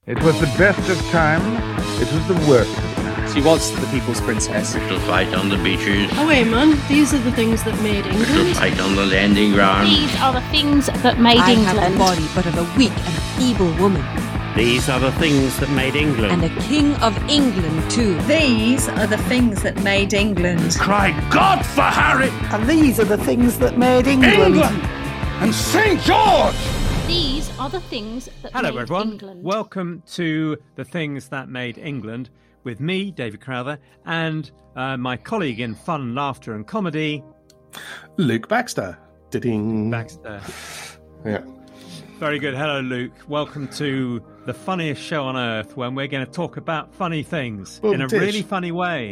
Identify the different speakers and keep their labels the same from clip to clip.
Speaker 1: It was the best of times. It was the worst of times.
Speaker 2: She was the people's princess.
Speaker 3: To fight on the beaches.
Speaker 4: Oh wait, man. These are the things that made
Speaker 3: To
Speaker 4: England.
Speaker 3: fight on the landing ground.
Speaker 5: These are the things that made
Speaker 6: I
Speaker 5: England.
Speaker 6: have the body but of a weak and feeble woman.
Speaker 7: These are the things that made England.
Speaker 6: And a king of England too.
Speaker 8: These are the things that made England.
Speaker 1: Cry God for Harry!
Speaker 9: And these are the things that made England.
Speaker 1: And St. George!
Speaker 5: These are the things that
Speaker 10: Hello,
Speaker 5: made
Speaker 10: everyone.
Speaker 5: England.
Speaker 10: Welcome to The Things That Made England with me, David Crowther, and my colleague in fun, laughter and comedy,
Speaker 11: Luke Baxter. Da-ding.
Speaker 10: Baxter.
Speaker 11: Yeah.
Speaker 10: Very good. Hello, Luke. Welcome to the funniest show on earth when we're going to talk about funny things in a really funny way.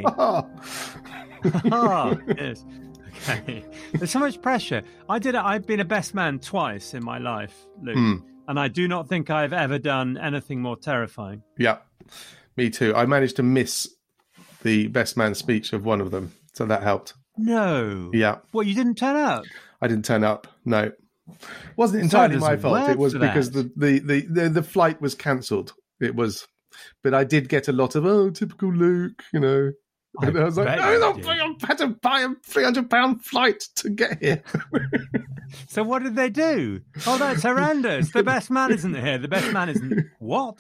Speaker 10: Yes. Okay. There's so much pressure. I've been a best man twice in my life, Luke, and I do not think I've ever done anything more terrifying.
Speaker 11: Yeah, me too. I managed to miss the best man speech of one of them, so that helped.
Speaker 10: No.
Speaker 11: Yeah.
Speaker 10: Well, you didn't turn up?
Speaker 11: I didn't turn up. No. Wasn't entirely my fault. It was because the flight was cancelled. It was, but I did get a lot of typical Luke, you know. And I was like, no, I had to buy a £300 flight to get here.
Speaker 10: So what did they do? Oh, that's horrendous. The best man isn't here. The best man isn't what?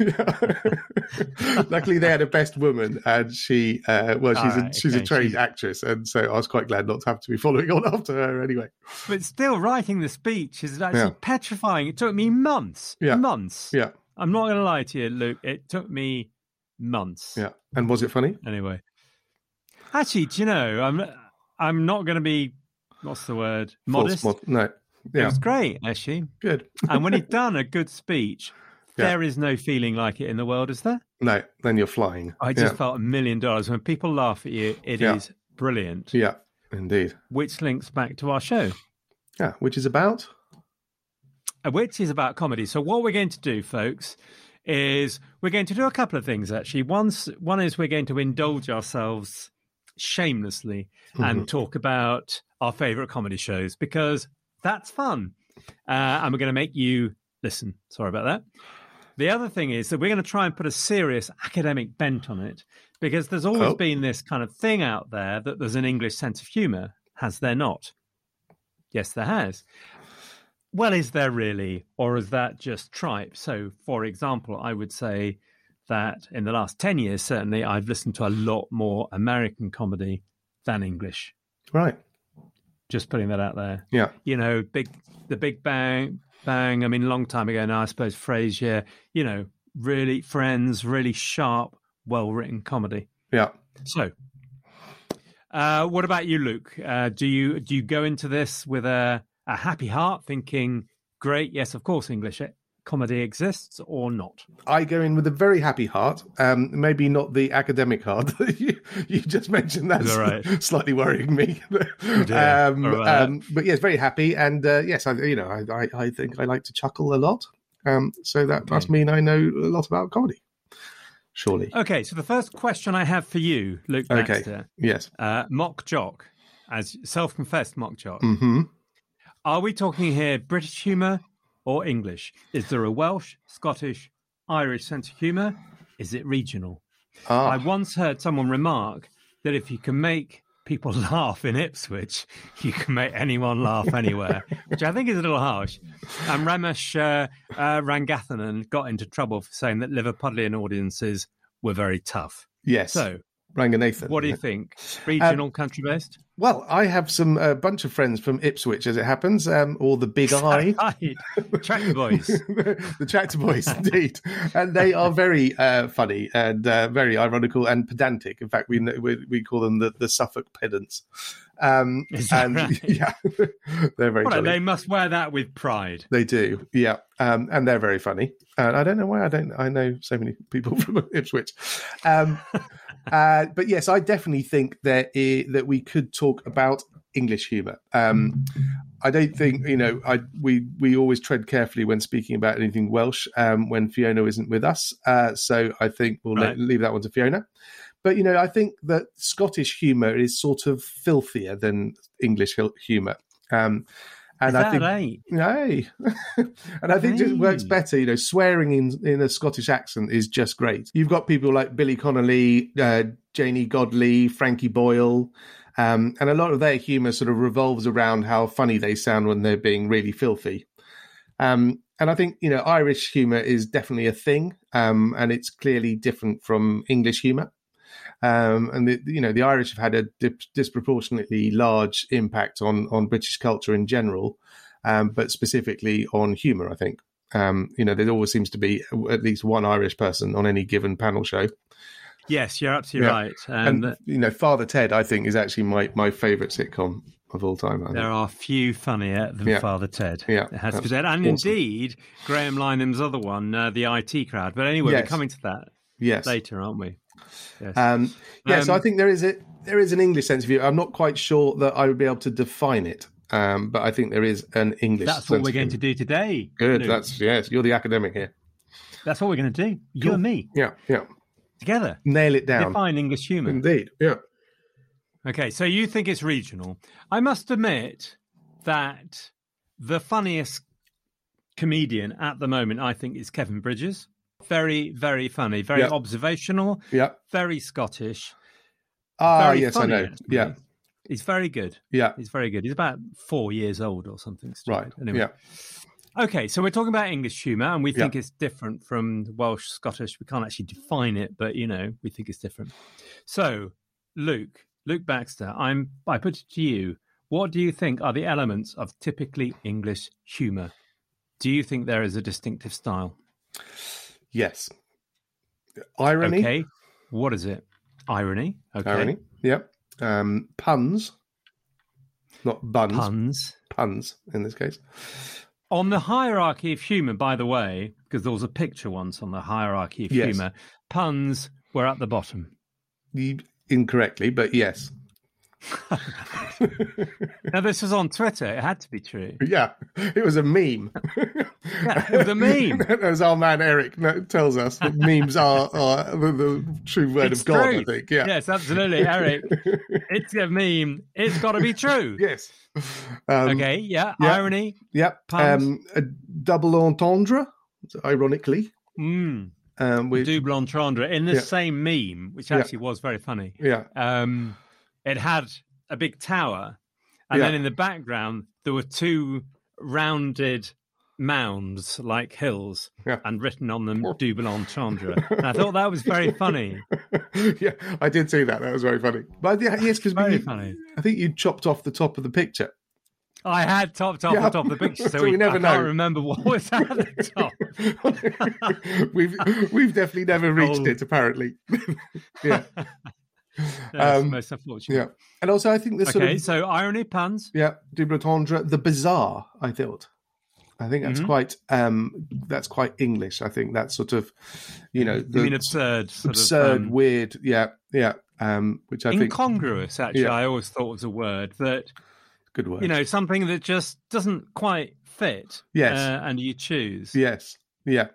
Speaker 11: Luckily, they had a best woman, and she's a trained actress, and so I was quite glad not to have to be following on after her anyway.
Speaker 10: But still, writing the speech is actually petrifying. It took me months.
Speaker 11: Yeah.
Speaker 10: Months.
Speaker 11: Yeah.
Speaker 10: I'm not going to lie to you, Luke. It took me months.
Speaker 11: Yeah. And was it funny?
Speaker 10: Anyway. Actually, do you know, I'm not going to be, what's the word? Modest?
Speaker 11: No. Yeah.
Speaker 10: It was great, actually.
Speaker 11: Good.
Speaker 10: And when you've done a good speech, there is no feeling like it in the world, is there?
Speaker 11: No, then you're flying.
Speaker 10: I just felt $1 million. When people laugh at you, it is brilliant.
Speaker 11: Yeah, indeed.
Speaker 10: Which links back to our show.
Speaker 11: Yeah, which is about?
Speaker 10: Which is about comedy. So what we're going to do, folks, is we're going to do a couple of things, actually. One is we're going to indulge ourselves shamelessly and talk about our favourite comedy shows, because that's fun. And we're going to make you listen. Sorry about that. The other thing is that we're going to try and put a serious academic bent on it, because there's always been this kind of thing out there that there's an English sense of humour. Has there not? Yes, there has. Well, is there really? Or is that just tripe? So, for example, I would say that in the last 10 years, certainly, I've listened to a lot more American comedy than English.
Speaker 11: Right.
Speaker 10: Just putting that out there.
Speaker 11: Yeah.
Speaker 10: You know, the Big Bang. I mean, a long time ago now, I suppose, Frasier, you know, really Friends, really sharp, well-written comedy.
Speaker 11: Yeah.
Speaker 10: So, what about you, Luke? Do you go into this with a happy heart, thinking, great, yes, of course, English comedy exists, or not?
Speaker 11: I go in with a very happy heart. Maybe not the academic heart that you just mentioned. That's
Speaker 10: right.
Speaker 11: Slightly worrying me. But yes, very happy. And yes, I think I like to chuckle a lot. So that must mean I know a lot about comedy. Surely.
Speaker 10: Okay, so the first question I have for you, Luke Baxter.
Speaker 11: Okay. Yes.
Speaker 10: Mock jock, as self-confessed mock jock.
Speaker 11: Mm-hmm.
Speaker 10: Are we talking here British humour or English? Is there a Welsh, Scottish, Irish sense of humour? Is it regional? I once heard someone remark that if you can make people laugh in Ipswich, you can make anyone laugh anywhere, which I think is a little harsh. And Ramesh Rangathanan got into trouble for saying that Liverpudlian audiences were very tough.
Speaker 11: Yes.
Speaker 10: So,
Speaker 11: Ranganathan.
Speaker 10: What do you think? Regional, country-based?
Speaker 11: Well, I have a bunch of friends from Ipswich, as it happens, or the Big I.
Speaker 10: Tractor Boys.
Speaker 11: The Tractor Boys, indeed. And they are very funny and very ironical and pedantic. In fact, we call them the Suffolk pedants.
Speaker 10: Is that right?
Speaker 11: Yeah, they're very funny.
Speaker 10: They must wear that with pride.
Speaker 11: They do, yeah. And they're very funny. And I don't know why I know so many people from Ipswich. But yes, I definitely think that we could talk about English humour. I don't think, we always tread carefully when speaking about anything Welsh when Fiona isn't with us. So I think we'll leave that one to Fiona. But, I think that Scottish humour is sort of filthier than English humour. And
Speaker 10: Is
Speaker 11: I think
Speaker 10: that 8?
Speaker 11: Hey. And I think it just works better. You know, swearing in a Scottish accent is just great. You've got people like Billy Connolly, Janie Godley, Frankie Boyle, and a lot of their humour sort of revolves around how funny they sound when they're being really filthy. And I think, you know, Irish humour is definitely a thing, and it's clearly different from English humour. And the Irish have had a disproportionately large impact on British culture in general, but specifically on humour, I think. There always seems to be at least one Irish person on any given panel show.
Speaker 10: Yes, you're absolutely right.
Speaker 11: And Father Ted, I think, is actually my favourite sitcom of all time.
Speaker 10: There are few funnier than Father Ted.
Speaker 11: Yeah,
Speaker 10: it has to be said. And
Speaker 11: awesome.
Speaker 10: Indeed, Graham Lineham's other one, the IT Crowd. But anyway, we're coming to that later, aren't we? Yes.
Speaker 11: So I think there is an English sense of humor. I'm not quite sure that I would be able to define it, but I think there is an English.
Speaker 10: That's what we're going to do today.
Speaker 11: Good.
Speaker 10: Luke.
Speaker 11: You're the academic here.
Speaker 10: That's what we're going to do. You and me.
Speaker 11: Yeah.
Speaker 10: Together.
Speaker 11: Nail it down.
Speaker 10: Define English humour.
Speaker 11: Indeed. Yeah.
Speaker 10: Okay, so you think it's regional. I must admit that the funniest comedian at the moment, I think, is Kevin Bridges. Very, very funny, very observational, very Scottish. Very
Speaker 11: yes,
Speaker 10: funny,
Speaker 11: I know.
Speaker 10: Actually.
Speaker 11: Yeah.
Speaker 10: He's very good.
Speaker 11: Yeah.
Speaker 10: He's very good. He's about 4 years old or something.
Speaker 11: Right.
Speaker 10: Anyway.
Speaker 11: Yeah.
Speaker 10: Okay, so we're talking about English humour, and we think it's different from Welsh, Scottish. We can't actually define it, but, we think it's different. So, Luke Baxter, I put it to you. What do you think are the elements of typically English humour? Do you think there is a distinctive style?
Speaker 11: Yes. Irony.
Speaker 10: Okay. What is it? Irony. Okay.
Speaker 11: Irony. Yep. Puns. Not buns.
Speaker 10: Puns.
Speaker 11: Puns, in this case.
Speaker 10: On the hierarchy of humour, by the way, because there was a picture once on the hierarchy of humour, puns were at the bottom.
Speaker 11: Incorrectly, but yes.
Speaker 10: Now, this was on Twitter. It had to be true.
Speaker 11: Yeah, it was a meme.
Speaker 10: It was a meme.
Speaker 11: As our man Eric tells us, that memes are the true word of God,
Speaker 10: truth.
Speaker 11: I think. Yeah.
Speaker 10: Yes, absolutely, Eric. It's a meme. It's got to be true.
Speaker 11: Yes.
Speaker 10: Okay, irony.
Speaker 11: Yep.
Speaker 10: Puns.
Speaker 11: A double entendre, ironically.
Speaker 10: Double entendre in the same meme, which actually was very funny.
Speaker 11: Yeah.
Speaker 10: It had a big tower, and then in the background there were two rounded mounds like hills, and written on them double entendre. And I thought that was very funny.
Speaker 11: Yeah, I did see that. That was very funny. But yes, because
Speaker 10: funny.
Speaker 11: I think you chopped off the top of the picture.
Speaker 10: I had topped off the top of the picture, so
Speaker 11: we never know.
Speaker 10: I can't remember what was at the top.
Speaker 11: We've definitely never reached it, apparently. Yeah.
Speaker 10: That's most unfortunate.
Speaker 11: Yeah. And also, I think this
Speaker 10: so irony, puns.
Speaker 11: Yeah, double entendre, the bizarre, I thought. I think that's quite English. I think that's sort of,
Speaker 10: absurd,
Speaker 11: weird. Yeah. Which I think
Speaker 10: incongruous. Actually, I always thought was a word that.
Speaker 11: Good word.
Speaker 10: Something that just doesn't quite fit.
Speaker 11: Yes,
Speaker 10: and you choose.
Speaker 11: Yes, yeah.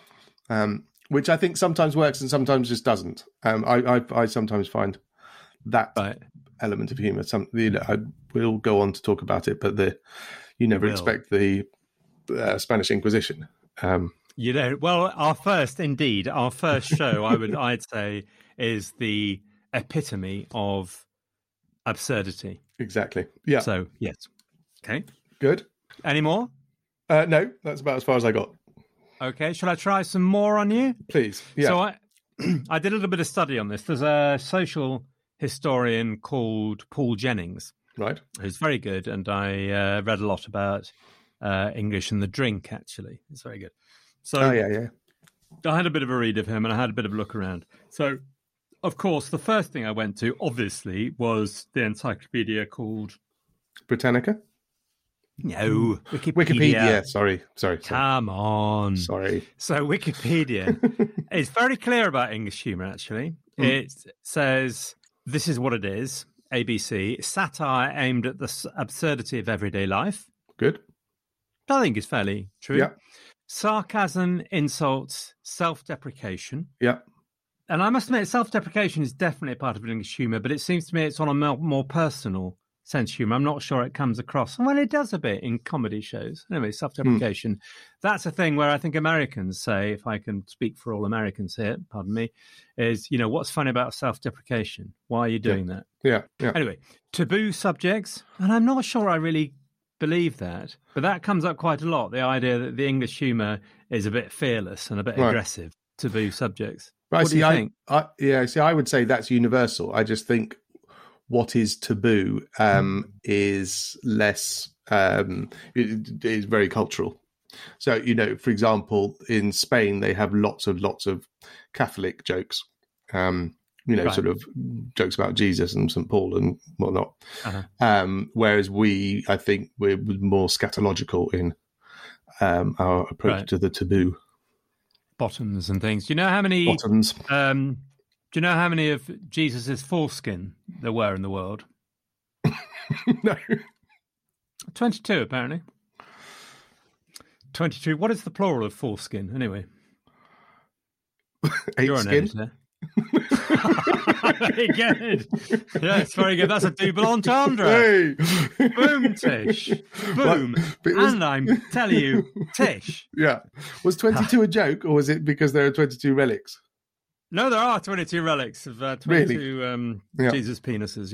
Speaker 11: Which I think sometimes works and sometimes just doesn't. I sometimes find that element of humour. I will go on to talk about it, but you never expect the Spanish Inquisition.
Speaker 10: You know, well, our first show, I'd say, is the epitome of absurdity.
Speaker 11: Exactly. Yeah.
Speaker 10: So yes. Okay.
Speaker 11: Good.
Speaker 10: Any more?
Speaker 11: No, that's about as far as I got.
Speaker 10: Okay. Shall I try some more on you?
Speaker 11: Please. Yeah.
Speaker 10: So I did a little bit of study on this. There's a social historian called Paul Jennings,
Speaker 11: right?
Speaker 10: Who's very good, and I read a lot about English and the drink. Actually, it's very good. So I had a bit of a read of him, and I had a bit of a look around. So, of course, the first thing I went to, obviously, was the encyclopedia called
Speaker 11: Britannica.
Speaker 10: No,
Speaker 11: Wikipedia. Sorry.
Speaker 10: Come on.
Speaker 11: Sorry.
Speaker 10: So Wikipedia is very clear about English humour, actually. It says, this is what it is, ABC, satire aimed at the absurdity of everyday life.
Speaker 11: Good.
Speaker 10: I think it's fairly true.
Speaker 11: Yeah.
Speaker 10: Sarcasm, insults, self-deprecation.
Speaker 11: Yeah.
Speaker 10: And I must admit, self-deprecation is definitely a part of English humour, but it seems to me it's on a more personal sense of humour. I'm not sure it comes across. Well, it does a bit in comedy shows. Anyway, self-deprecation. That's a thing where I think Americans say, if I can speak for all Americans here, pardon me, is, what's funny about self-deprecation? Why are you doing that?
Speaker 11: Yeah.
Speaker 10: Anyway, taboo subjects, and I'm not sure I really believe that, but that comes up quite a lot, the idea that the English humour is a bit fearless and a bit aggressive, taboo subjects.
Speaker 11: Right,
Speaker 10: what do you think?
Speaker 11: I would say that's universal. I just think what is taboo is less, it is very cultural. So, for example, in Spain, they have lots of Catholic jokes,
Speaker 10: Right.
Speaker 11: sort of jokes about Jesus and St. Paul and whatnot. Whereas I think we're more scatological in our approach to the taboo.
Speaker 10: Bottoms and things. Do you know how many
Speaker 11: Bottoms.
Speaker 10: Do you know how many of Jesus's foreskin there were in the world?
Speaker 11: No.
Speaker 10: 22, apparently. 22. What is the plural of foreskin, anyway? You're an
Speaker 11: Skin?
Speaker 10: editor. Very good. Yes, very good. That's a double entendre.
Speaker 11: Hey.
Speaker 10: Boom, Tish. Boom. And I'm telling you, Tish.
Speaker 11: Yeah. Was 22 a joke, or was it because there are 22 relics?
Speaker 10: No, there are 22 relics of 22 Jesus penises,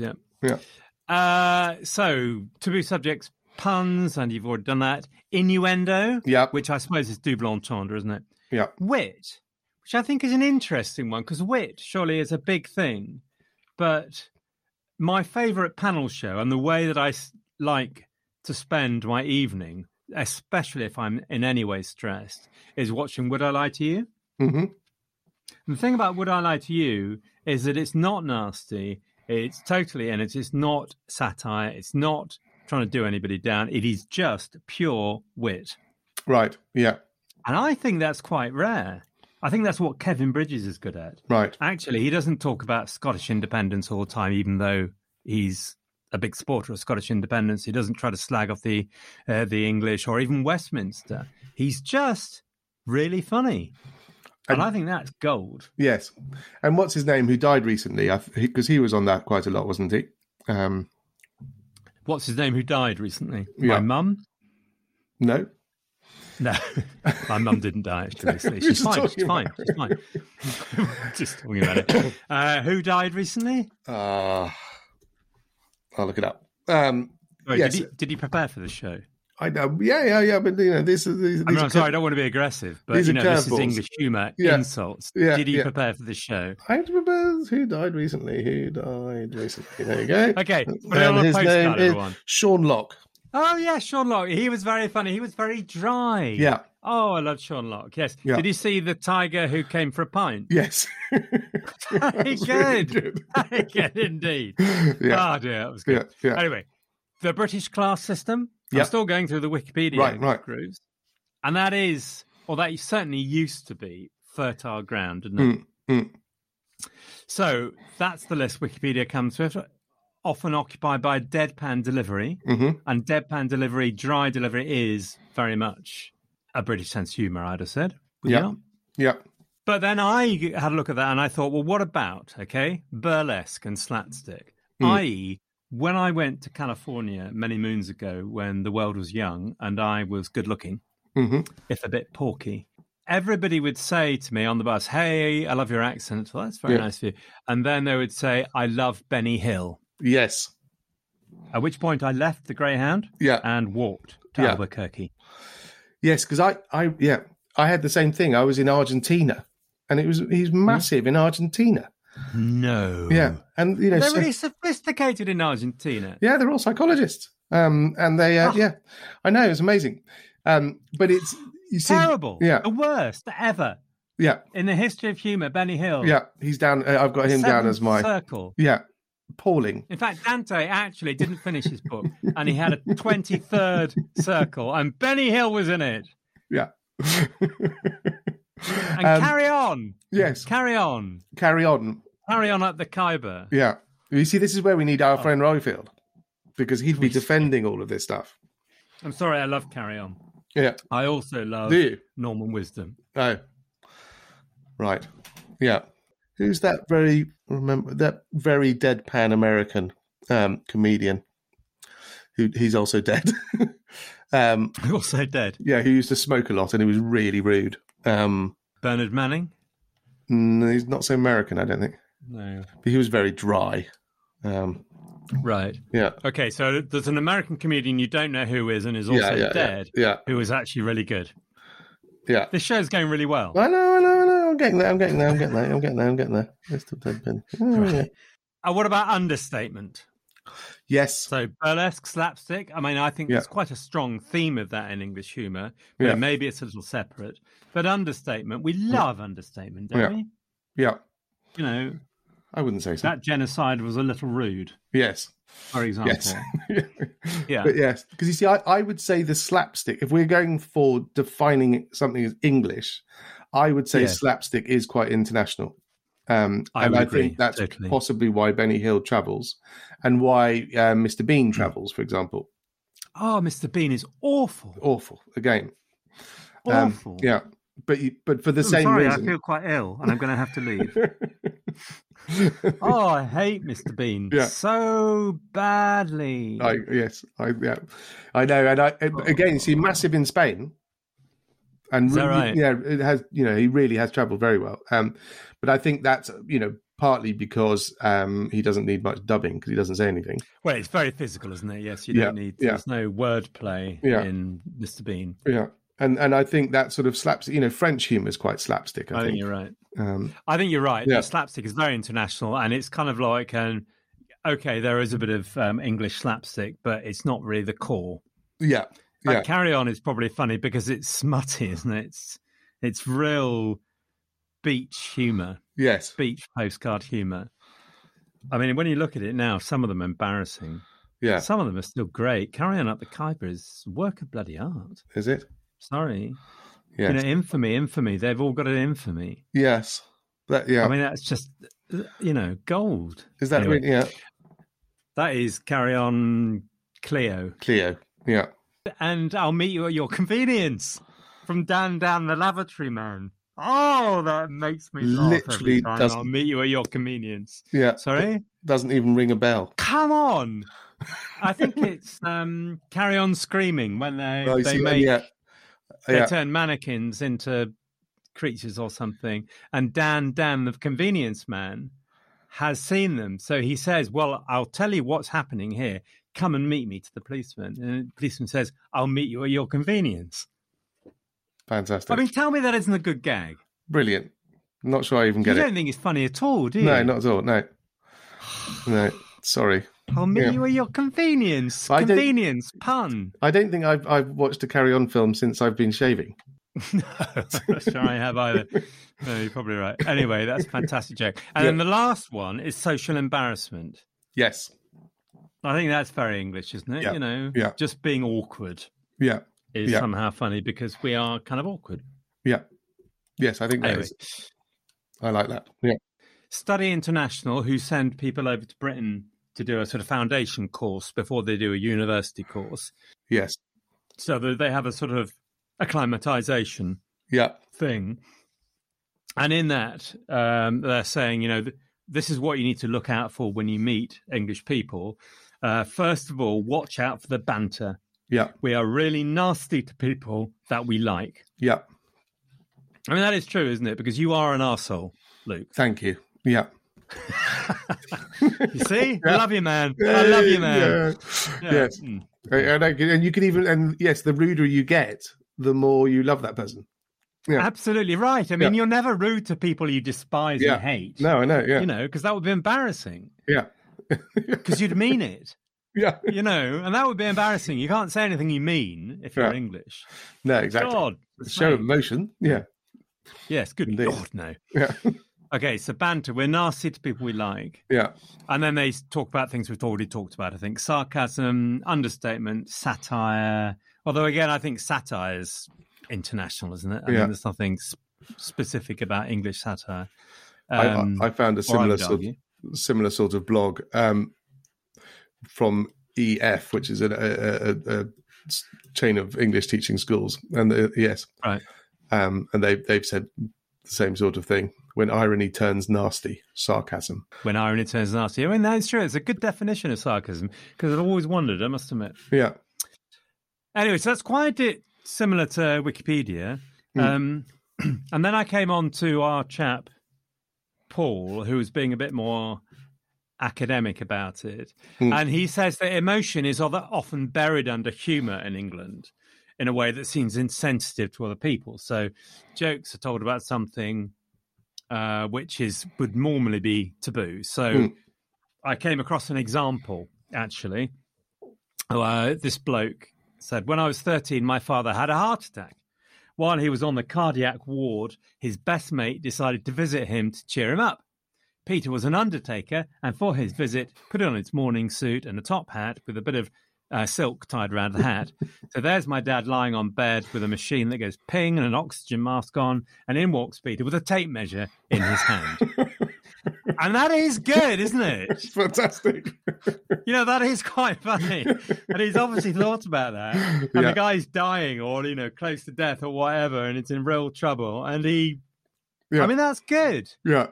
Speaker 11: Yeah.
Speaker 10: So, taboo subjects, puns, and you've already done that. Innuendo, which I suppose is double entendre, isn't it?
Speaker 11: Yeah.
Speaker 10: Wit, which I think is an interesting one, because wit surely is a big thing. But my favourite panel show, and the way that I like to spend my evening, especially if I'm in any way stressed, is watching Would I Lie to You?
Speaker 11: Mm-hmm.
Speaker 10: And the thing about Would I Lie to You is that it's not nasty, it's totally in it, it's not satire, it's not trying to do anybody down, it is just pure wit.
Speaker 11: Right, yeah.
Speaker 10: And I think that's quite rare. I think that's what Kevin Bridges is good at.
Speaker 11: Right.
Speaker 10: Actually, he doesn't talk about Scottish independence all the time, even though he's a big supporter of Scottish independence. He doesn't try to slag off the English or even Westminster. He's just really funny. And I think that's gold.
Speaker 11: Yes. And what's his name, who died recently? Because he was on that quite a lot, wasn't he?
Speaker 10: What's his name, who died recently?
Speaker 11: Yeah.
Speaker 10: My mum?
Speaker 11: No.
Speaker 10: No, my mum didn't die, actually. She's fine. She's fine. Just talking about it. Who died recently?
Speaker 11: I'll look it up.
Speaker 10: Sorry,
Speaker 11: yes.
Speaker 10: Did he prepare for the show?
Speaker 11: I know. Yeah. But these
Speaker 10: I'm sorry, I don't want to be aggressive, but this is English humour, insults.
Speaker 11: Yeah,
Speaker 10: did he prepare for this show?
Speaker 11: I have to remember who died recently. There you go.
Speaker 10: Okay, put it on a postcard, everyone.
Speaker 11: Sean Locke.
Speaker 10: Oh, yeah, Sean Locke. He was very funny. He was very dry.
Speaker 11: Yeah.
Speaker 10: Oh, I love Sean Locke. Yes.
Speaker 11: Yeah.
Speaker 10: Did you see the tiger who came for a pint?
Speaker 11: Yes.
Speaker 10: Very good. Very good indeed.
Speaker 11: Yeah.
Speaker 10: Oh, dear, that was good.
Speaker 11: Yeah.
Speaker 10: Anyway, the British class system. I'm still going through the Wikipedia grooves. And that is, or that certainly used to be, fertile ground, didn't it? So that's the list Wikipedia comes with. Often occupied by deadpan delivery.
Speaker 11: Mm-hmm.
Speaker 10: And deadpan delivery, dry delivery is very much a British sense of humour, I'd have said.
Speaker 11: Yeah.
Speaker 10: But then I had a look at that and I thought, well, what about, burlesque and slapstick? I.e., when I went to California many moons ago when the world was young and I was good looking, if a bit porky, everybody would say to me on the bus, hey, I love your accent. Well, that's very nice of you. And then they would say, I love Benny Hill.
Speaker 11: Yes.
Speaker 10: At which point I left the Greyhound and walked to Albuquerque.
Speaker 11: Yes, because I had the same thing. I was in Argentina, and he's massive in Argentina.
Speaker 10: No.
Speaker 11: Yeah, and
Speaker 10: they're really sophisticated in Argentina.
Speaker 11: Yeah, they're all psychologists. And they I know, it's amazing. But it's
Speaker 10: terrible.
Speaker 11: Yeah,
Speaker 10: the worst ever.
Speaker 11: Yeah,
Speaker 10: in the history of humour, Benny Hill.
Speaker 11: Yeah, he's down. I've got him down as my
Speaker 10: circle.
Speaker 11: Yeah. Appalling.
Speaker 10: In fact, Dante actually didn't finish his book, and he had a 23rd circle, and Benny Hill was in it.
Speaker 11: Yeah.
Speaker 10: And carry on.
Speaker 11: Yes.
Speaker 10: Carry on.
Speaker 11: Carry on.
Speaker 10: Carry on up the Khyber.
Speaker 11: Yeah. You see, this is where we need our friend Royfield, because he'd be defending all of this stuff.
Speaker 10: I'm sorry, I love Carry On.
Speaker 11: Yeah.
Speaker 10: I also love Norman Wisdom.
Speaker 11: Oh. Right. Yeah. Who's that very deadpan American comedian? he's also dead.
Speaker 10: Also dead.
Speaker 11: Yeah, who used to smoke a lot, and he was really rude.
Speaker 10: Bernard Manning?
Speaker 11: No, he's not so American, I don't think.
Speaker 10: No.
Speaker 11: But he was very dry.
Speaker 10: Right.
Speaker 11: Yeah.
Speaker 10: Okay, so there's an American comedian you don't know who is and is also dead, who is actually really good.
Speaker 11: Yeah.
Speaker 10: This show's going really well.
Speaker 11: I know. I'm getting there.
Speaker 10: Right. What about understatement?
Speaker 11: Yes.
Speaker 10: So burlesque, slapstick. I mean, I think there's quite a strong theme of that in English humour. But maybe it's a little separate. But understatement, we love understatement, don't we?
Speaker 11: Yeah.
Speaker 10: You know,
Speaker 11: I wouldn't say so.
Speaker 10: That genocide was a little rude.
Speaker 11: Yes.
Speaker 10: For example.
Speaker 11: Yes.
Speaker 10: Yeah.
Speaker 11: But yes. Because you see, I would say the slapstick, if we're going for defining something as English, I would say slapstick is quite international. I think that's possibly why Benny Hill travels and why Mr. Bean travels, for example.
Speaker 10: Oh, Mr. Bean is awful.
Speaker 11: Awful, again.
Speaker 10: Awful.
Speaker 11: Yeah. But for the same reason.
Speaker 10: I feel quite ill and I'm going to have to leave. I hate Mr. Bean so badly.
Speaker 11: I know. And again, you see, massive in Spain. And
Speaker 10: is that right?
Speaker 11: Yeah, it has. You know, he really has travelled very well. But I think that's partly because he doesn't need much dubbing because he doesn't say anything.
Speaker 10: Well, it's very physical, isn't it? Yes, you don't need. There's no wordplay in Mr. Bean.
Speaker 11: Yeah, and I think that sort of slapstick. French humour is quite slapstick. I think
Speaker 10: you're right. I think you're right.
Speaker 11: Yeah.
Speaker 10: The slapstick is very international, and it's kind of like okay, there is a bit of English slapstick, but it's not really the core.
Speaker 11: Yeah.
Speaker 10: But Carry On is probably funny because it's smutty, isn't it? It's real beach humour.
Speaker 11: Yes.
Speaker 10: Beach postcard humour. I mean, when you look at it now, some of them are embarrassing.
Speaker 11: Yeah.
Speaker 10: Some of them are still great. Carry On Up the Khyber is a work of bloody art.
Speaker 11: Is it?
Speaker 10: Sorry.
Speaker 11: Yes.
Speaker 10: Infamy. They've all got an infamy.
Speaker 11: Yes. I
Speaker 10: mean, that's just, gold.
Speaker 11: Is that
Speaker 10: anyway,
Speaker 11: really? Yeah.
Speaker 10: That is Carry On Cleo.
Speaker 11: Yeah.
Speaker 10: And I'll meet you at your convenience from Dan the Lavatory Man. Oh, that makes me laugh
Speaker 11: Literally
Speaker 10: every time.
Speaker 11: doesn't.
Speaker 10: I'll meet you at your convenience.
Speaker 11: Yeah.
Speaker 10: Sorry?
Speaker 11: It doesn't even ring a bell.
Speaker 10: Come on. I think it's Carry On Screaming when they turn mannequins into creatures or something. And Dan the Convenience Man has seen them. So he says, well, I'll tell you what's happening here. Come and meet me to the policeman. And the policeman says, I'll meet you at your convenience.
Speaker 11: Fantastic.
Speaker 10: I mean, tell me that isn't a good gag.
Speaker 11: Brilliant. Not sure I even get it.
Speaker 10: You don't think it's funny at all, do you?
Speaker 11: No, not at all. No. Sorry.
Speaker 10: I'll meet you at your convenience. Convenience, pun.
Speaker 11: I don't think I've watched a Carry On film since I've been shaving.
Speaker 10: No, I'm not sure I have either. No, you're probably right. Anyway, that's a fantastic joke. And then the last one is social embarrassment.
Speaker 11: Yes.
Speaker 10: I think that's very English, isn't it?
Speaker 11: Yeah.
Speaker 10: Just being awkward is somehow funny because we are kind of awkward.
Speaker 11: Yeah. Yes, I think that is. I like that. Yeah.
Speaker 10: Study International, who send people over to Britain to do a sort of foundation course before they do a university course.
Speaker 11: Yes.
Speaker 10: So that they have a sort of acclimatization thing. And in that, they're saying, this is what you need to look out for when you meet English people. First of all, watch out for the banter.
Speaker 11: Yeah.
Speaker 10: We are really nasty to people that we like.
Speaker 11: Yeah.
Speaker 10: I mean, that is true, isn't it? Because you are an arsehole, Luke.
Speaker 11: Thank you. Yeah.
Speaker 10: You see? I love you, man. I love you, man.
Speaker 11: Yeah. Yes. And you can even, the ruder you get, the more you love that person. Yeah.
Speaker 10: Absolutely right. I mean, you're never rude to people you despise and hate.
Speaker 11: No, I know, yeah.
Speaker 10: Because that would be embarrassing.
Speaker 11: Yeah.
Speaker 10: Because you'd mean it.
Speaker 11: Yeah.
Speaker 10: And that would be embarrassing. You can't say anything you mean if you're English.
Speaker 11: No, exactly.
Speaker 10: God.
Speaker 11: Show emotion. Yeah.
Speaker 10: Yes, good
Speaker 11: Indeed.
Speaker 10: God, no.
Speaker 11: Yeah.
Speaker 10: Okay, so banter. We're nasty to people we like.
Speaker 11: Yeah.
Speaker 10: And then they talk about things we've already talked about, I think. Sarcasm, understatement, satire. Although, again, I think satire is international, isn't it? I mean, there's nothing specific about English satire.
Speaker 11: I found a similar sort of blog from EF, which is a chain of English teaching schools. And
Speaker 10: right.
Speaker 11: And they've said the same sort of thing. When irony turns nasty, sarcasm.
Speaker 10: When irony turns nasty. I mean, that's true. It's a good definition of sarcasm because I've always wondered, I must admit.
Speaker 11: Yeah.
Speaker 10: Anyway, so that's quite similar to Wikipedia. And then I came on to our chap, Paul, who was being a bit more academic about it. And he says that emotion is often buried under humour in England in a way that seems insensitive to other people. So jokes are told about something which would normally be taboo. So I came across an example, actually. This bloke said, when I was 13, my father had a heart attack. While he was on the cardiac ward, his best mate decided to visit him to cheer him up. Peter was an undertaker, and for his visit, put on his morning suit and a top hat with a bit of silk tied around the hat. So there's my dad lying on bed with a machine that goes ping and an oxygen mask on, and in walks Peter with a tape measure in his hand. And that is good, isn't it?
Speaker 11: It's fantastic.
Speaker 10: That is quite funny. And he's obviously thought about that. And the guy's dying or, close to death or whatever, and it's in real trouble. And I mean, that's good.
Speaker 11: Yeah.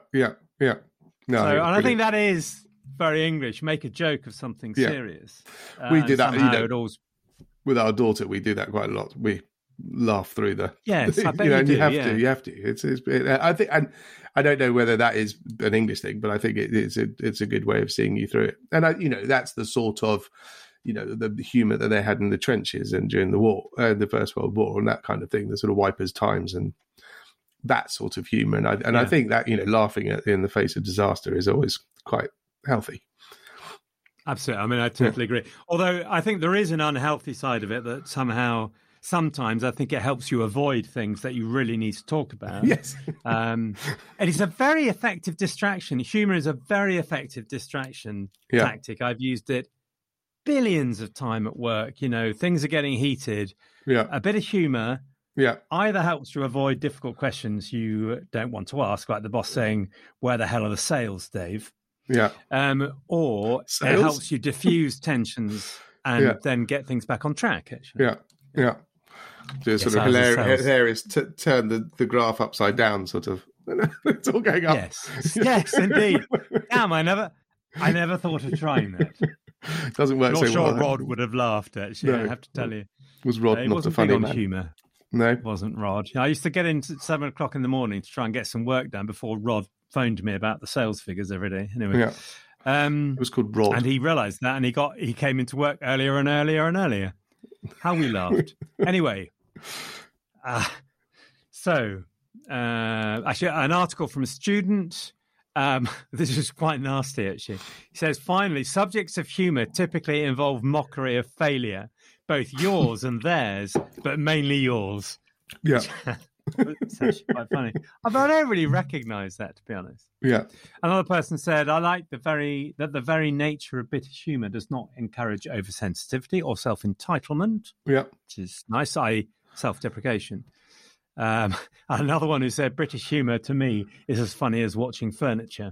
Speaker 11: No,
Speaker 10: and I think that is very English. Make a joke of something serious.
Speaker 11: We do that, with our daughter. We do that quite a lot. We laugh through the.
Speaker 10: Yes, I bet
Speaker 11: you have to. It's I think, and I don't know whether that is an English thing, but I think it's a good way of seeing you through it. And that's the sort of, the humour that they had in the trenches and during the war, the First World War, and that kind of thing. The sort of wipers' times and that sort of humour. And I think that laughing in the face of disaster is always quite healthy.
Speaker 10: Absolutely. I mean, I totally agree. Although I think there is an unhealthy side of it that sometimes I think it helps you avoid things that you really need to talk about.
Speaker 11: Yes.
Speaker 10: And it's a very effective distraction. Humour is a very effective distraction tactic. I've used it billions of time at work. Things are getting heated.
Speaker 11: Yeah.
Speaker 10: A bit of humour
Speaker 11: Yeah.
Speaker 10: Either helps to avoid difficult questions you don't want to ask, like the boss saying, "Where the hell are the sales, Dave?"
Speaker 11: Yeah.
Speaker 10: Or
Speaker 11: Sales?
Speaker 10: it helps you diffuse tensions and then get things back on track, actually.
Speaker 11: Yeah. Yeah. Do a sort of hilarious turn the graph upside down, sort of. It's all going up.
Speaker 10: Yes, indeed. Damn, I never thought of trying that.
Speaker 11: Doesn't work
Speaker 10: Not
Speaker 11: so
Speaker 10: sure
Speaker 11: well.
Speaker 10: Rod would have laughed, actually, I have to tell you.
Speaker 11: Was Rod
Speaker 10: He
Speaker 11: not a
Speaker 10: wasn't
Speaker 11: funny
Speaker 10: big on
Speaker 11: man?
Speaker 10: humour.
Speaker 11: No.
Speaker 10: It wasn't Rod. I used to get in at 7 o'clock in the morning to try and get some work done before Rod phoned me about the sales figures every day. Anyway.
Speaker 11: Yeah. It was called Rod.
Speaker 10: And he realised that, and he came into work earlier and earlier and earlier. How we laughed. Anyway, actually, an article from a student. This is quite nasty, actually. He says, finally, subjects of humour typically involve mockery of failure, both yours and theirs, but mainly yours.
Speaker 11: Yeah.
Speaker 10: It's actually quite funny. But I don't really recognise that, to be honest.
Speaker 11: Yeah.
Speaker 10: Another person said, I like the very nature of British humour does not encourage oversensitivity or self-entitlement.
Speaker 11: Yeah.
Speaker 10: Which is nice, i.e. self-deprecation. Another one who said, British humour to me is as funny as watching furniture.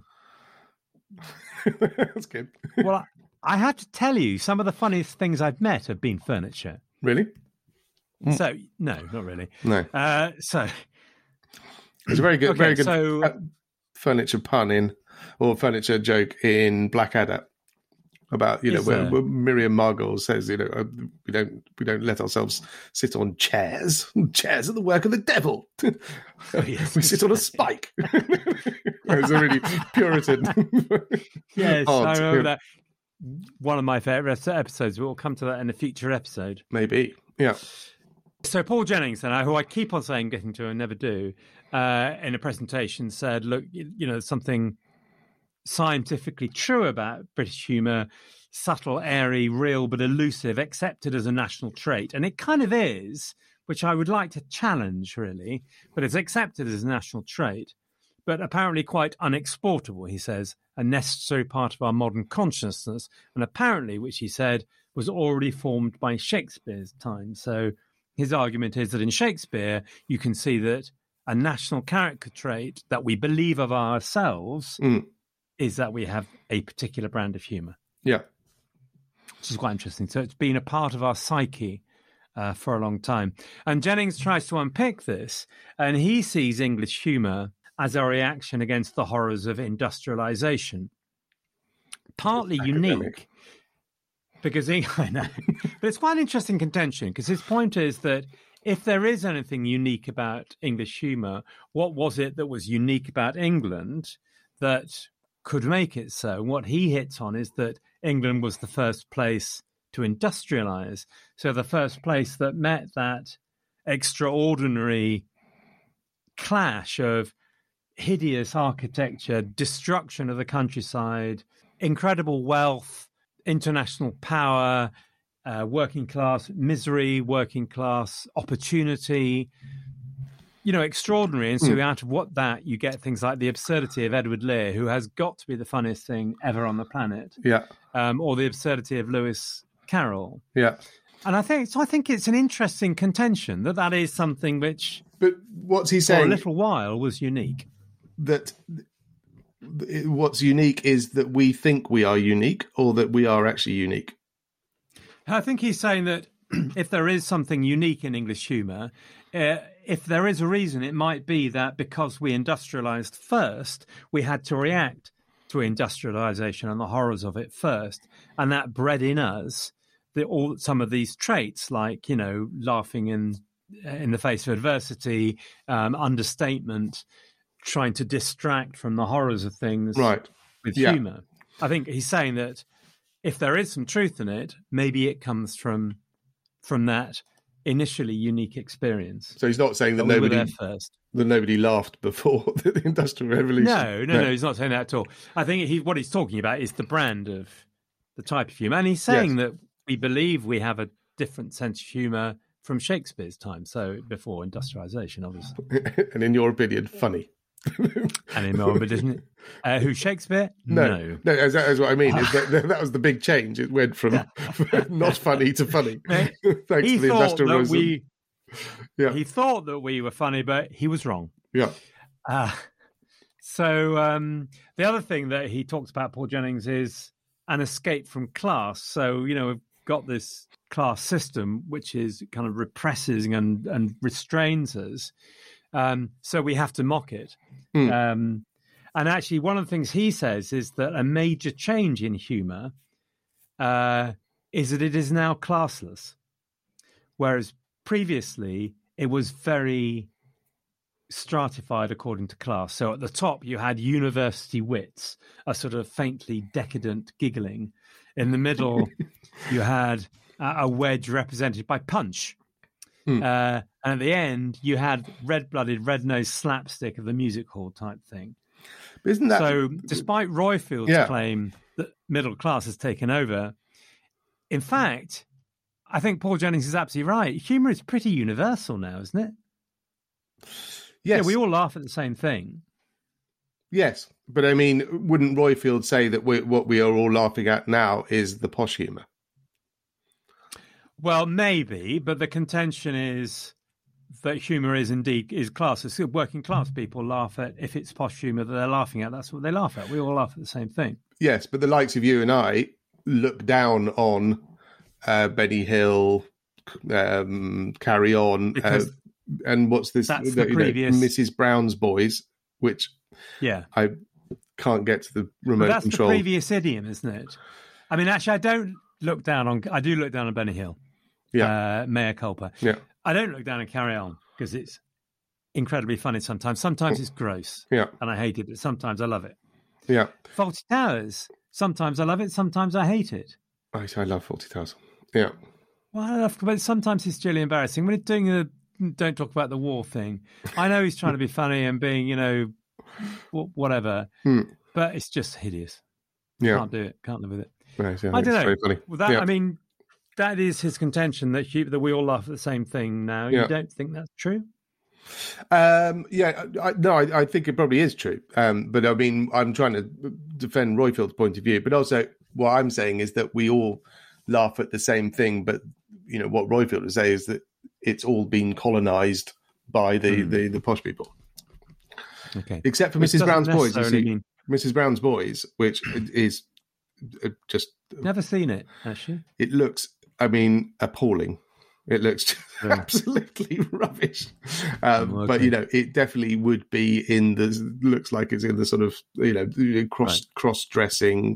Speaker 11: That's good.
Speaker 10: Well, I have to tell you, some of the funniest things I've met have been furniture.
Speaker 11: Really?
Speaker 10: So, no, not really.
Speaker 11: No.
Speaker 10: So
Speaker 11: it's a very good,
Speaker 10: okay,
Speaker 11: furniture pun or furniture joke in Blackadder about where Miriam Margolyes says we don't let ourselves sit on chairs. Chairs are the work of the devil. We sit on a spike. It's a really Puritan.
Speaker 10: Yes, I remember that. One of my favourite episodes. We'll come to that in a future episode.
Speaker 11: Maybe, yeah.
Speaker 10: So Paul Jennings, who I keep on saying getting to and never do, in a presentation said, look, something scientifically true about British humour, subtle, airy, real, but elusive, accepted as a national trait. And it kind of is, which I would like to challenge, really, but it's accepted as a national trait, but apparently quite unexportable, he says, a necessary part of our modern consciousness, and apparently, which he said, was already formed by Shakespeare's time. So his argument is that in Shakespeare, you can see that a national character trait that we believe of ourselves is that we have a particular brand of humour.
Speaker 11: Yeah.
Speaker 10: Which is quite interesting. So it's been a part of our psyche for a long time. And Jennings tries to unpick this, and he sees English humour as a reaction against the horrors of industrialization. Partly unique, because I know, but it's quite an interesting contention, because his point is that if there is anything unique about English humour, what was it that was unique about England that could make it so? And what he hits on is that England was the first place to industrialise, so the first place that met that extraordinary clash of hideous architecture, destruction of the countryside, incredible wealth, international power, working class misery, working class opportunity, extraordinary. And so out of what that, you get things like the absurdity of Edward Lear, who has got to be the funniest thing ever on the planet.
Speaker 11: Yeah.
Speaker 10: Or the absurdity of Lewis Carroll.
Speaker 11: Yeah.
Speaker 10: And I think it's an interesting contention that is something which,
Speaker 11: but what's he saying?
Speaker 10: For a little while was unique.
Speaker 11: That what's unique is that we think we are unique, or that we are actually unique.
Speaker 10: I think he's saying that if there is something unique in English humour, if there is a reason, it might be that because we industrialised first, we had to react to industrialisation and the horrors of it first, and that bred in us some of these traits, like laughing in the face of adversity, understatement, trying to distract from the horrors of things,
Speaker 11: right,
Speaker 10: with humour. I think he's saying that if there is some truth in it, maybe it comes from that initially unique experience.
Speaker 11: So he's not saying that nobody laughed before the Industrial Revolution.
Speaker 10: No, he's not saying that at all. I think what he's talking about is the brand of the type of humour, and he's saying that we believe we have a different sense of humour from Shakespeare's time, so before industrialisation, obviously.
Speaker 11: And in your opinion, funny.
Speaker 10: And in my opinion, who, Shakespeare? No.
Speaker 11: That's what I mean. That was the big change. It went from not funny to funny. Thanks to the Industrial Revolution.
Speaker 10: He thought that we were funny, but he was wrong.
Speaker 11: Yeah.
Speaker 10: So the other thing that he talks about, Paul Jennings, is an escape from class. So, we've got this class system which is kind of represses and restrains us. So we have to mock it. And actually, one of the things he says is that a major change in humour is that it is now classless, whereas previously it was very stratified according to class. So at the top, you had university wits, a sort of faintly decadent giggling. In the middle, you had a wedge represented by punch. And at the end, you had red-blooded, red-nosed slapstick of the music hall type thing.
Speaker 11: Isn't that
Speaker 10: so? Despite Royfield's claim that middle class has taken over, in fact, I think Paul Jennings is absolutely right. Humour is pretty universal now, isn't it?
Speaker 11: Yes.
Speaker 10: Yeah, we all laugh at the same thing.
Speaker 11: Yes, but I mean, wouldn't Royfield say that what we are all laughing at now is the posh humour?
Speaker 10: Well, maybe, but the contention is that humour is class. Working class people laugh at, if it's posh humour that they're laughing at, that's what they laugh at. We all laugh at the same thing.
Speaker 11: Yes, but the likes of you and I look down on Benny Hill, Carry On, and what's this?
Speaker 10: That's the previous
Speaker 11: Mrs. Brown's Boys, which I can't get to the remote
Speaker 10: that's
Speaker 11: control.
Speaker 10: That's the previous idiom, isn't it? I mean, actually, I do look down on Benny Hill. Yeah, mea culpa.
Speaker 11: Yeah,
Speaker 10: I don't look down and Carry On because it's incredibly funny sometimes. Sometimes it's gross.
Speaker 11: Yeah,
Speaker 10: and I hate it, but sometimes I love it.
Speaker 11: Yeah,
Speaker 10: Fawlty Towers. Sometimes I love it. Sometimes I hate it.
Speaker 11: I love Fawlty Towers. Yeah.
Speaker 10: Well, but sometimes it's really embarrassing when it's doing the "don't talk about the war" thing. I know he's trying to be funny and being, whatever, but it's just hideous.
Speaker 11: Yeah,
Speaker 10: can't do it. Can't live with it.
Speaker 11: Right, yeah,
Speaker 10: I don't know.
Speaker 11: Very funny.
Speaker 10: Well, I mean, that is his contention that we all laugh at the same thing now. You don't think that's true?
Speaker 11: I think it probably is true. But I mean, I'm trying to defend Royfield's point of view, but also what I'm saying is that we all laugh at the same thing. But what Royfield would say is that it's all been colonised by the posh people.
Speaker 10: Okay,
Speaker 11: except for Mrs. Brown's Boys. Mrs. Brown's Boys, which is just
Speaker 10: never seen it. Actually,
Speaker 11: it looks, appalling. It looks absolutely rubbish. But, it definitely would be looks like it's in the sort of, cross-dressing,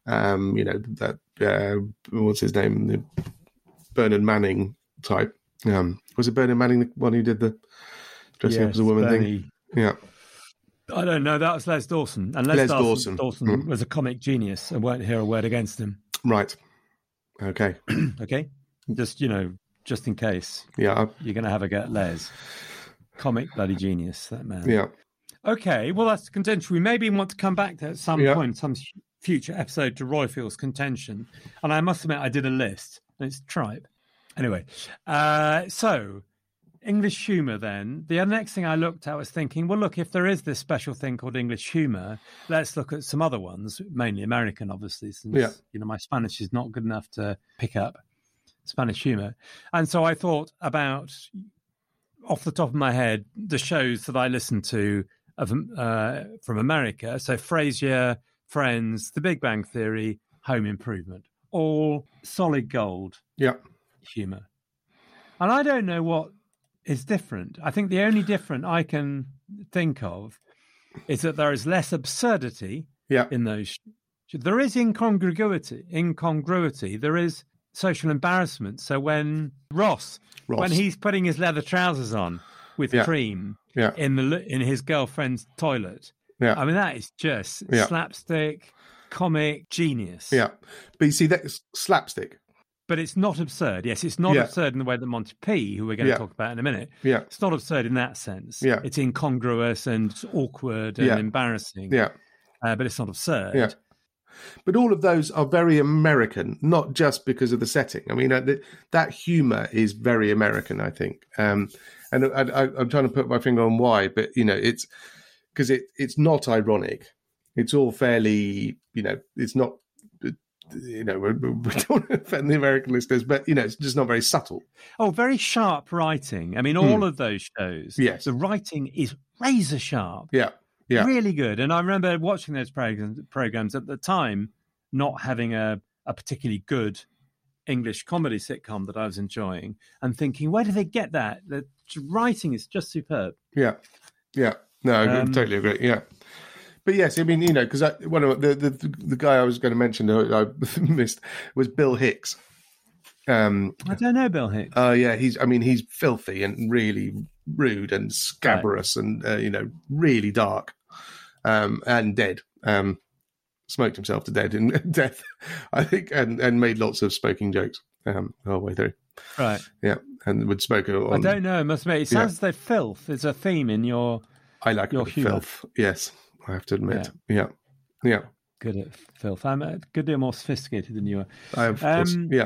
Speaker 11: that, what's his name? The Bernard Manning type. Was it Bernard Manning, the one who did the dressing up as a woman thing? Yeah.
Speaker 10: I don't know. That was Les Dawson. And Les Dawson was a comic genius. I won't hear a word against him.
Speaker 11: Right. Okay.
Speaker 10: Okay. Just in case.
Speaker 11: Yeah.
Speaker 10: You're going to have a go at Les. Comic bloody genius, that man.
Speaker 11: Yeah.
Speaker 10: Okay. Well, that's the contention. We maybe want to come back to at some point, some future episode to Royfield's contention. And I must admit, I did a list. And it's tripe. Anyway. So... English humour, then. The next thing I looked at was thinking, well, look, if there is this special thing called English humour, let's look at some other ones, mainly American, obviously, since my Spanish is not good enough to pick up Spanish humour. And so I thought about, off the top of my head, the shows that I listened to from America. So Frasier, Friends, The Big Bang Theory, Home Improvement, all solid gold humour. And I don't know what is different. I think the only different I can think of is that there is less absurdity in those. There is incongruity. There is social embarrassment. So when Ross, when he's putting his leather trousers on with cream in his girlfriend's toilet, I mean, that is just slapstick, comic genius.
Speaker 11: Yeah. But you see, that's slapstick.
Speaker 10: But it's not absurd. Yes, it's not absurd in the way that Monty P, who we're going to talk about in a minute, it's not absurd in that sense. Yeah. It's incongruous and it's awkward and embarrassing. Yeah. But it's not absurd.
Speaker 11: Yeah. But all of those are very American, not just because of the setting. I mean, that humour is very American, I think. And I'm trying to put my finger on why, but, it's because it's not ironic. It's all fairly, it's not... we don't want to offend the American listeners, but, it's just not very subtle.
Speaker 10: Oh, very sharp writing. I mean, all of those shows, the writing is razor sharp.
Speaker 11: Yeah.
Speaker 10: Really good. And I remember watching those programs at the time, not having a particularly good English comedy sitcom that I was enjoying, and thinking, where do they get that? The writing is just superb.
Speaker 11: Yeah. No, I totally agree. Yeah. But yes, I mean, because one of the guy I was going to mention I missed was Bill Hicks.
Speaker 10: I don't know Bill Hicks.
Speaker 11: He's filthy and really rude and scabrous and really dark, and dead. Smoked himself to death, I think, and made lots of smoking jokes the whole way through.
Speaker 10: Right.
Speaker 11: Yeah, and would smoke on.
Speaker 10: I don't know. I must admit, it sounds as though filth is a theme in your.
Speaker 11: I like
Speaker 10: your humour.
Speaker 11: Filth. Yes. I have to admit. Yeah.
Speaker 10: Good at filth. I'm a good deal more sophisticated than you are.
Speaker 11: I am, of course. Yeah.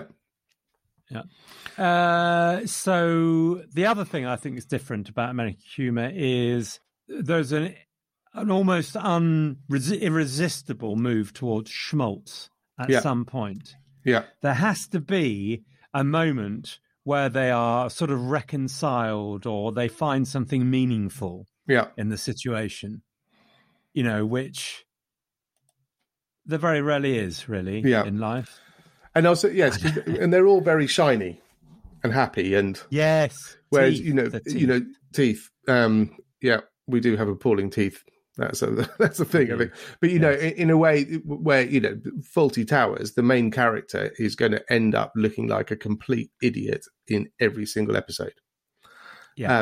Speaker 10: So the other thing I think is different about American humour is there's an almost irresistible move towards schmaltz at some point.
Speaker 11: Yeah.
Speaker 10: There has to be a moment where they are sort of reconciled or they find something meaningful in the situation. Which there very rarely is, really, in life.
Speaker 11: And also, yes, and they're all very shiny and happy. And whereas, teeth. We do have appalling teeth. That's a thing, I think. But, in a way where, Faulty Towers, the main character is going to end up looking like a complete idiot in every single episode.
Speaker 10: Yeah.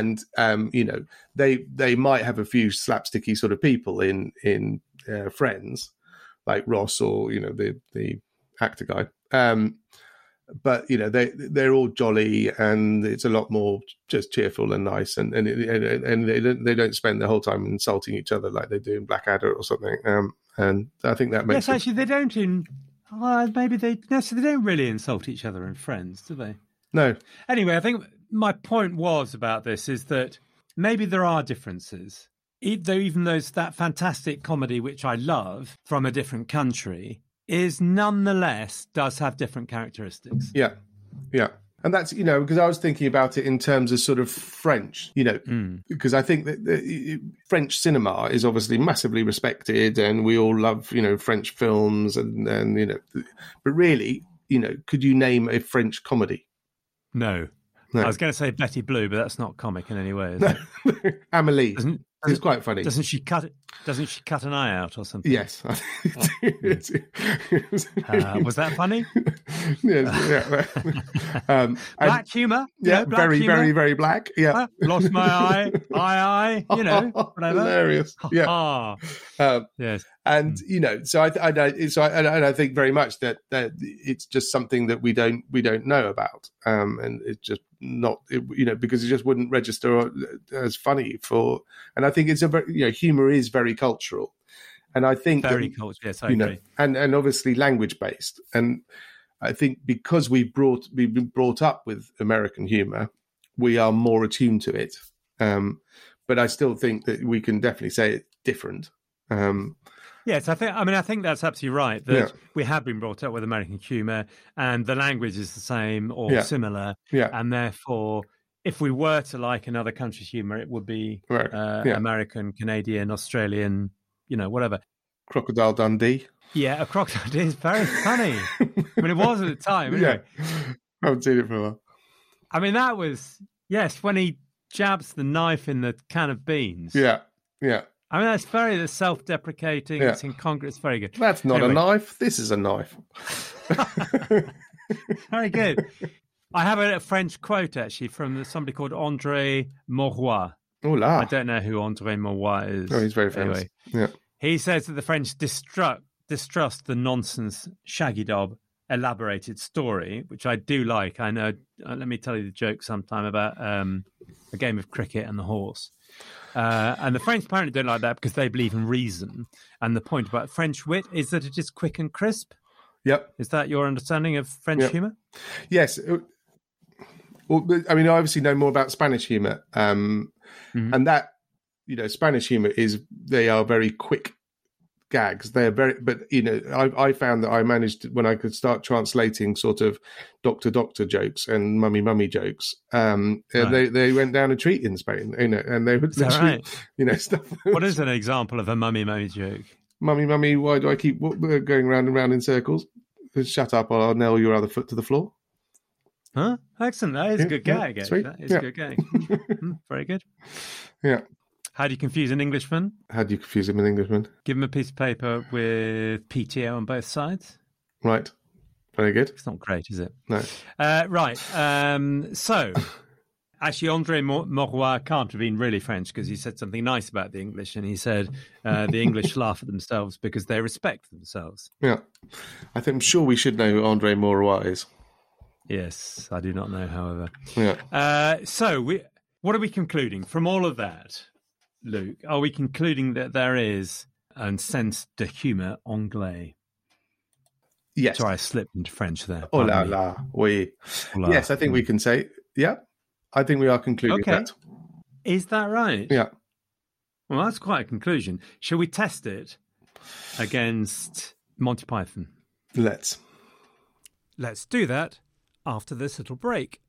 Speaker 11: They might have a few slapsticky sort of people in Friends, like Ross or the actor guy. But they're all jolly, and it's a lot more just cheerful and nice, and they don't spend the whole time insulting each other like they do in Blackadder or something. And I think that makes
Speaker 10: actually they don't they don't really insult each other in Friends, do they?
Speaker 11: No.
Speaker 10: Anyway, I think my point was about this is that maybe there are differences, even though it's that fantastic comedy, which I love, from a different country, is nonetheless does have different characteristics.
Speaker 11: Yeah. And that's, because I was thinking about it in terms of sort of French, because I think that French cinema is obviously massively respected and we all love, French films and but really, could you name a French comedy?
Speaker 10: No.
Speaker 11: No.
Speaker 10: I was going to say Betty Blue, but that's not comic in any way, is it?
Speaker 11: Amelie. It's quite funny.
Speaker 10: Doesn't she cut an eye out or something?
Speaker 11: Yes.
Speaker 10: Was that funny?
Speaker 11: Yes. Yeah.
Speaker 10: Black humour.
Speaker 11: Yeah,
Speaker 10: black
Speaker 11: very,
Speaker 10: humour.
Speaker 11: very, very black. Yeah.
Speaker 10: Lost my eye. Eye. Whatever.
Speaker 11: Hilarious. Yeah.
Speaker 10: Yes.
Speaker 11: And so I think very much that it's just something that we don't know about, and it's just not because it just wouldn't register as funny for. And I think it's humor is very cultural, and I think
Speaker 10: very cultural. Yes, I agree.
Speaker 11: And obviously language based, and I think because we've been brought up with American humor, we are more attuned to it. But I still think that we can definitely say it's different.
Speaker 10: Yes, I think that's absolutely right. That we have been brought up with American humour, and the language is the same or similar. Yeah. And therefore, if we were to like another country's humour, it would be American, Canadian, Australian, whatever.
Speaker 11: Crocodile Dundee.
Speaker 10: Yeah, a Crocodile Dundee is very funny. I mean, it was at the time. Anyway.
Speaker 11: Yeah, I haven't seen it for a while.
Speaker 10: I mean, that was when he jabs the knife in the can of beans.
Speaker 11: Yeah, yeah.
Speaker 10: I mean, that's self-deprecating. Yeah. It's incongruous. It's very good.
Speaker 11: That's not a knife. This is a knife.
Speaker 10: Very good. I have a French quote, actually, from somebody called André Maurois.
Speaker 11: Oh, la.
Speaker 10: I don't know who André Maurois is.
Speaker 11: Oh, he's very famous.
Speaker 10: Anyway,
Speaker 11: yeah.
Speaker 10: He says that the French distrust the nonsense Shaggy Dog elaborated story, which I do like. I know. Let me tell you the joke sometime about a game of cricket and the horse. And the French apparently don't like that because they believe in reason. And the point about French wit is that it is quick and crisp.
Speaker 11: Yep.
Speaker 10: Is that your understanding of French humour?
Speaker 11: Yes. Well, I mean, I obviously know more about Spanish humour. And that, Spanish humour they are very quick gags. They're very, but I found that I managed when I could start translating sort of doctor jokes and mummy jokes. Right. They went down a treat in Spain, and they would
Speaker 10: literally,
Speaker 11: stuff.
Speaker 10: What is an example of a mummy joke?
Speaker 11: Mummy, why do I keep going round and round in circles? Shut up, or I'll nail your other foot to the floor.
Speaker 10: Huh? Excellent. That is a good gag.
Speaker 11: Sweet.
Speaker 10: That is a good gag. Very good.
Speaker 11: Yeah.
Speaker 10: How do you confuse an Englishman?
Speaker 11: How do you confuse him an Englishman?
Speaker 10: Give him a piece of paper with PTO on both sides.
Speaker 11: Right. Very good.
Speaker 10: It's not great, is it?
Speaker 11: No.
Speaker 10: Right. So, actually, André Maurois can't have been really French because he said something nice about the English, and he said the English laugh at themselves because they respect themselves.
Speaker 11: Yeah. I'm sure we should know who André Maurois is.
Speaker 10: Yes, I do not know, however.
Speaker 11: Yeah.
Speaker 10: So, what are we concluding from all of that, Luke? Are we concluding that there is un sens de humour anglais?
Speaker 11: Yes.
Speaker 10: Sorry, I slipped into French there.
Speaker 11: Oh la la, oui. Hola. Yes, I think we can say, I think we are concluding that.
Speaker 10: Is that right?
Speaker 11: Yeah.
Speaker 10: Well, that's quite a conclusion. Shall we test it against Monty Python?
Speaker 11: Let's
Speaker 10: do that after this little break.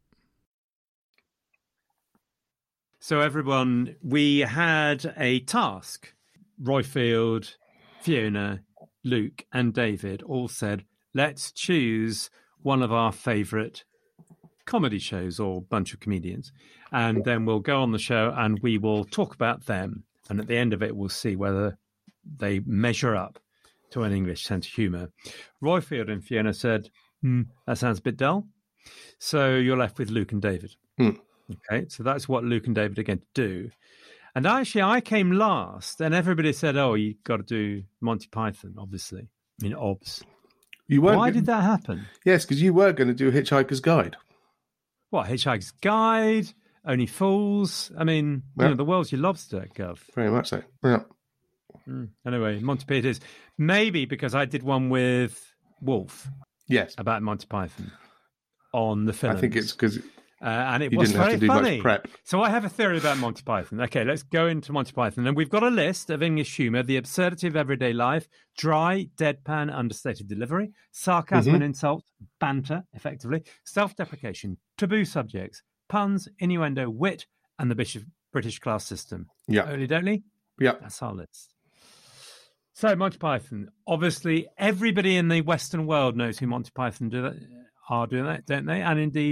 Speaker 10: So, everyone, we had a task. Roifield, Fiona, Luke, and David all said, let's choose one of our favourite comedy shows or bunch of comedians. And then we'll go on the show and we will talk about them. And at the end of it, we'll see whether they measure up to an English sense of humour. Roifield and Fiona said, that sounds a bit dull. So you're left with Luke and David. Okay, so that's what Luke and David are going to do. And actually, I came last, and everybody said, oh, you've got to do Monty Python, obviously. I mean, obs. Why did that happen?
Speaker 11: Yes, because you were going to do Hitchhiker's Guide.
Speaker 10: What, Hitchhiker's Guide? Only Fools? I mean, the world's your lobster, Gov.
Speaker 11: Very much so, yeah.
Speaker 10: Anyway, Monty Python is maybe because I did one with Wolf.
Speaker 11: Yes.
Speaker 10: About Monty Python on the film.
Speaker 11: I think it's because...
Speaker 10: and it
Speaker 11: you
Speaker 10: was
Speaker 11: didn't have to do
Speaker 10: funny.
Speaker 11: much prep.
Speaker 10: So I have a theory about Monty Python. Okay, let's go into Monty Python. And we've got a list of English humour: the absurdity of everyday life, dry, deadpan, understated delivery, sarcasm and insult, banter, effectively, self-deprecation, taboo subjects, puns, innuendo, wit, and the British class system.
Speaker 11: Yeah.
Speaker 10: Only?
Speaker 11: Yeah.
Speaker 10: That's our list. So Monty Python. Obviously, everybody in the Western world knows who Monty Python are doing that, don't they? And indeed,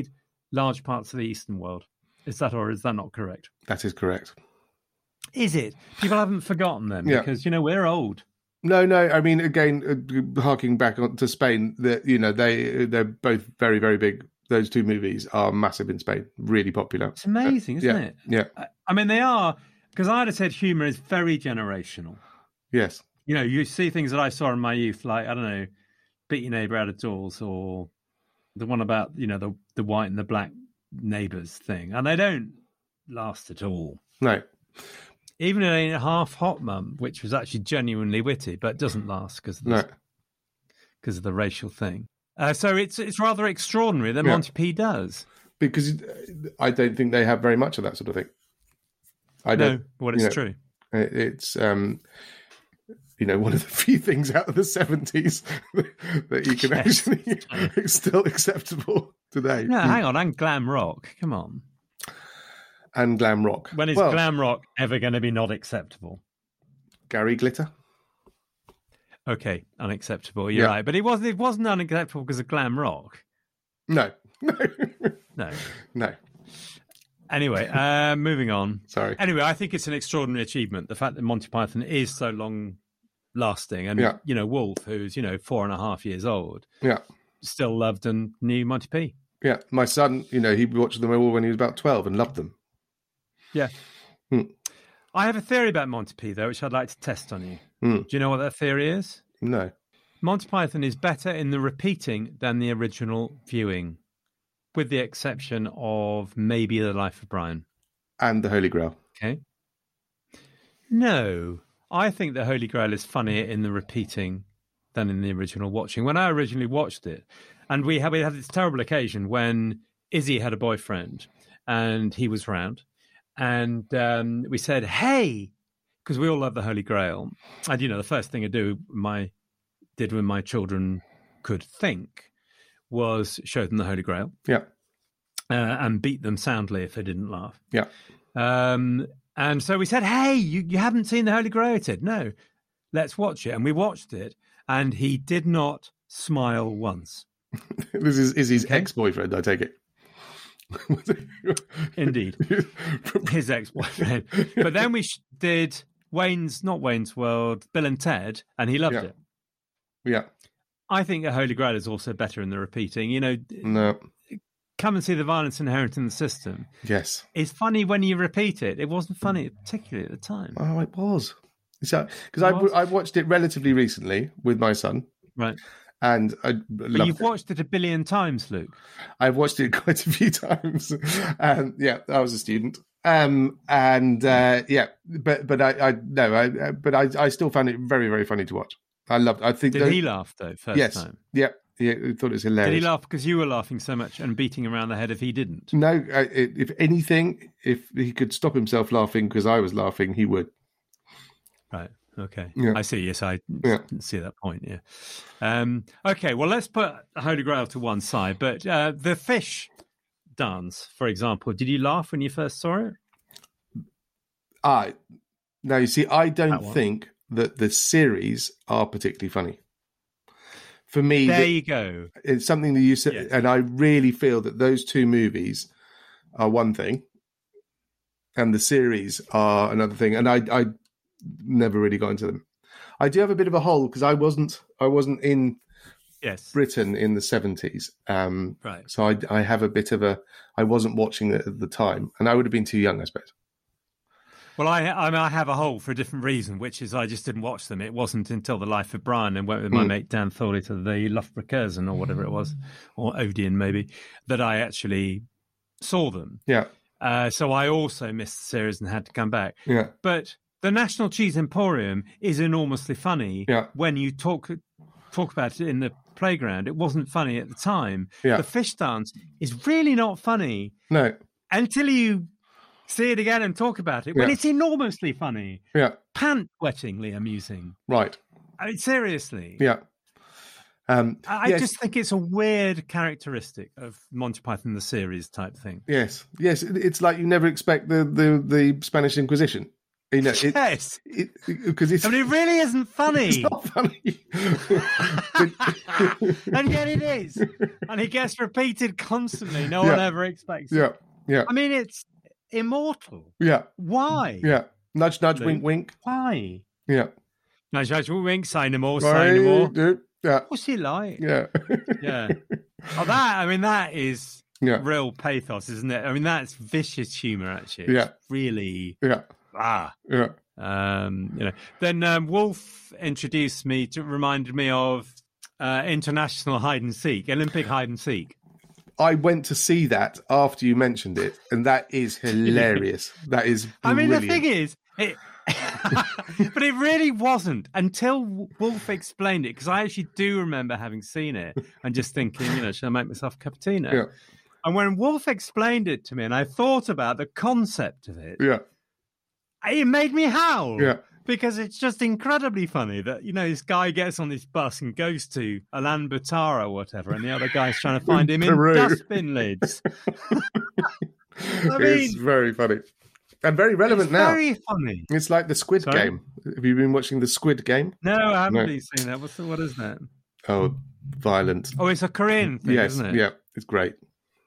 Speaker 10: large parts of the Eastern world. Is that not correct?
Speaker 11: That is correct.
Speaker 10: Is it? People haven't forgotten them
Speaker 11: Yeah.
Speaker 10: because, we're old.
Speaker 11: No. I mean, again, harking back to Spain, that they're both very, very big. Those two movies are massive in Spain, really popular.
Speaker 10: It's amazing, isn't it?
Speaker 11: Yeah.
Speaker 10: I mean, they are, because I'd have said humour is very generational.
Speaker 11: Yes.
Speaker 10: You see things that I saw in my youth, like, I don't know, Beat Your Neighbour Out of Doors, or the one about, the white and the black neighbours thing. And they don't last at all.
Speaker 11: No.
Speaker 10: Even in a Half Hot Mum, which was actually genuinely witty, but doesn't last because of the racial thing. So it's rather extraordinary that Monty P does.
Speaker 11: Because I don't think they have very much of that sort of thing.
Speaker 10: It's true.
Speaker 11: It's one of the few things out of the 70s that you can actually still acceptable today.
Speaker 10: No, hang on, and glam rock. Come on.
Speaker 11: And glam rock.
Speaker 10: When is glam rock ever going to be not acceptable?
Speaker 11: Gary Glitter.
Speaker 10: Okay, unacceptable. You're right, but it wasn't unacceptable because of glam rock.
Speaker 11: No.
Speaker 10: Anyway, moving on.
Speaker 11: Sorry.
Speaker 10: Anyway, I think it's an extraordinary achievement. The fact that Monty Python is so long lasting, and Wolf, who's 4.5 years old, still loved and knew Monty P.
Speaker 11: Yeah, my son, he watched them all when he was about 12 and loved them.
Speaker 10: Yeah. I have a theory about Monty P, though, which I'd like to test on you. Do you know what that theory is?
Speaker 11: No.
Speaker 10: Monty Python is better in the repeating than the original viewing, with the exception of maybe The Life of Brian.
Speaker 11: And The Holy Grail.
Speaker 10: Okay. No. I think The Holy Grail is funnier in the repeating than in the original watching. When I originally watched it, and we had this terrible occasion when Izzy had a boyfriend and he was round, and we said, hey, because we all love The Holy Grail. And, the first thing I did when my children could think was show them The Holy Grail.
Speaker 11: Yeah.
Speaker 10: And beat them soundly if they didn't laugh.
Speaker 11: Yeah.
Speaker 10: And so we said, hey, you haven't seen The Holy Grail? He said, no, let's watch it. And we watched it, and he did not smile once.
Speaker 11: This is Izzy's ex-boyfriend, I take it.
Speaker 10: Indeed. His ex-boyfriend. But then we did not Wayne's World, Bill and Ted, and he loved it.
Speaker 11: Yeah.
Speaker 10: I think The Holy Grail is also better in the repeating.
Speaker 11: No.
Speaker 10: Come and see The Violence Inherent in the System.
Speaker 11: Yes.
Speaker 10: It's funny when you repeat it. It wasn't funny, particularly at the time.
Speaker 11: Oh, it was. Because I watched it relatively recently with my son.
Speaker 10: Right.
Speaker 11: And
Speaker 10: But you've watched it 1 billion times, Luke.
Speaker 11: I've watched it quite a few times. I was a student. But I still found it very, very funny to watch. Did he laugh though? First time? Yeah. Yeah, I thought it was hilarious.
Speaker 10: Did he laugh because you were laughing so much and beating around the head if he didn't?
Speaker 11: No, if anything, if he could stop himself laughing because I was laughing, he would.
Speaker 10: Right. Okay.
Speaker 11: Yeah.
Speaker 10: I see. Yes, I see that point. Yeah. Okay. Well, let's put Holy Grail to one side. But the fish dance, for example, did you laugh when you first saw it?
Speaker 11: No, you see, I don't think that the series are particularly funny. For me,
Speaker 10: you go.
Speaker 11: It's something that you said, and I really feel that those two movies are one thing, and the series are another thing. And I never really got into them. I do have a bit of a hole because I wasn't in Britain in the 70s.
Speaker 10: Right.
Speaker 11: So I have a bit of I wasn't watching it at the time, and I would have been too young, I suppose.
Speaker 10: Well, I have a hole for a different reason, which is I just didn't watch them. It wasn't until The Life of Brian and went with my mate Dan Thorley to the Loughborough or whatever it was, or Odeon maybe, that I actually saw them.
Speaker 11: Yeah.
Speaker 10: So I also missed the series and had to come back.
Speaker 11: Yeah.
Speaker 10: But the National Cheese Emporium is enormously funny when you talk about it in the playground. It wasn't funny at the time.
Speaker 11: Yeah.
Speaker 10: The fish dance is really not funny.
Speaker 11: No.
Speaker 10: Until you see it again and talk about it when it's enormously funny.
Speaker 11: Yeah.
Speaker 10: Pant-wettingly amusing.
Speaker 11: Right.
Speaker 10: I mean, seriously.
Speaker 11: Yeah.
Speaker 10: I just think it's a weird characteristic of Monty Python the series type thing.
Speaker 11: Yes. It's like you never expect the Spanish Inquisition. You know,
Speaker 10: Yes.
Speaker 11: because it's.
Speaker 10: I mean, it really isn't funny.
Speaker 11: It's not funny.
Speaker 10: And yet it is. And it gets repeated constantly. No one ever expects it.
Speaker 11: Yeah, yeah.
Speaker 10: I mean, it's immortal.
Speaker 11: Yeah.
Speaker 10: Why?
Speaker 11: Yeah. Nudge, nudge,
Speaker 10: Luke.
Speaker 11: wink, wink.
Speaker 10: Why?
Speaker 11: Yeah.
Speaker 10: Nudge, nudge, wink, say no more, say no more.
Speaker 11: Yeah.
Speaker 10: What's he like?
Speaker 11: Yeah.
Speaker 10: Yeah. Oh, that is real pathos, isn't it? I mean, that's vicious humour, actually.
Speaker 11: Yeah.
Speaker 10: It's really.
Speaker 11: Yeah.
Speaker 10: Yeah. Then Wolf reminded me of international hide and seek, Olympic hide and seek.
Speaker 11: I went to see that after you mentioned it, and that is hilarious. That is brilliant.
Speaker 10: I mean, the thing is, but it really wasn't until Wolf explained it, because I actually do remember having seen it and just thinking, should I make myself a cup of tea now?
Speaker 11: Yeah.
Speaker 10: And when Wolf explained it to me and I thought about the concept of it, it made me howl.
Speaker 11: Yeah.
Speaker 10: Because it's just incredibly funny that, this guy gets on this bus and goes to Ulaanbaatar or whatever, and the other guy's trying to find him in dustbin lids.
Speaker 11: It's very funny. And very relevant now.
Speaker 10: Very funny.
Speaker 11: It's like the Squid Game. Have you been watching the Squid Game?
Speaker 10: No, I haven't really seen that. What is that?
Speaker 11: Oh, violent.
Speaker 10: Oh, it's a Korean thing, isn't it?
Speaker 11: Yeah, it's great.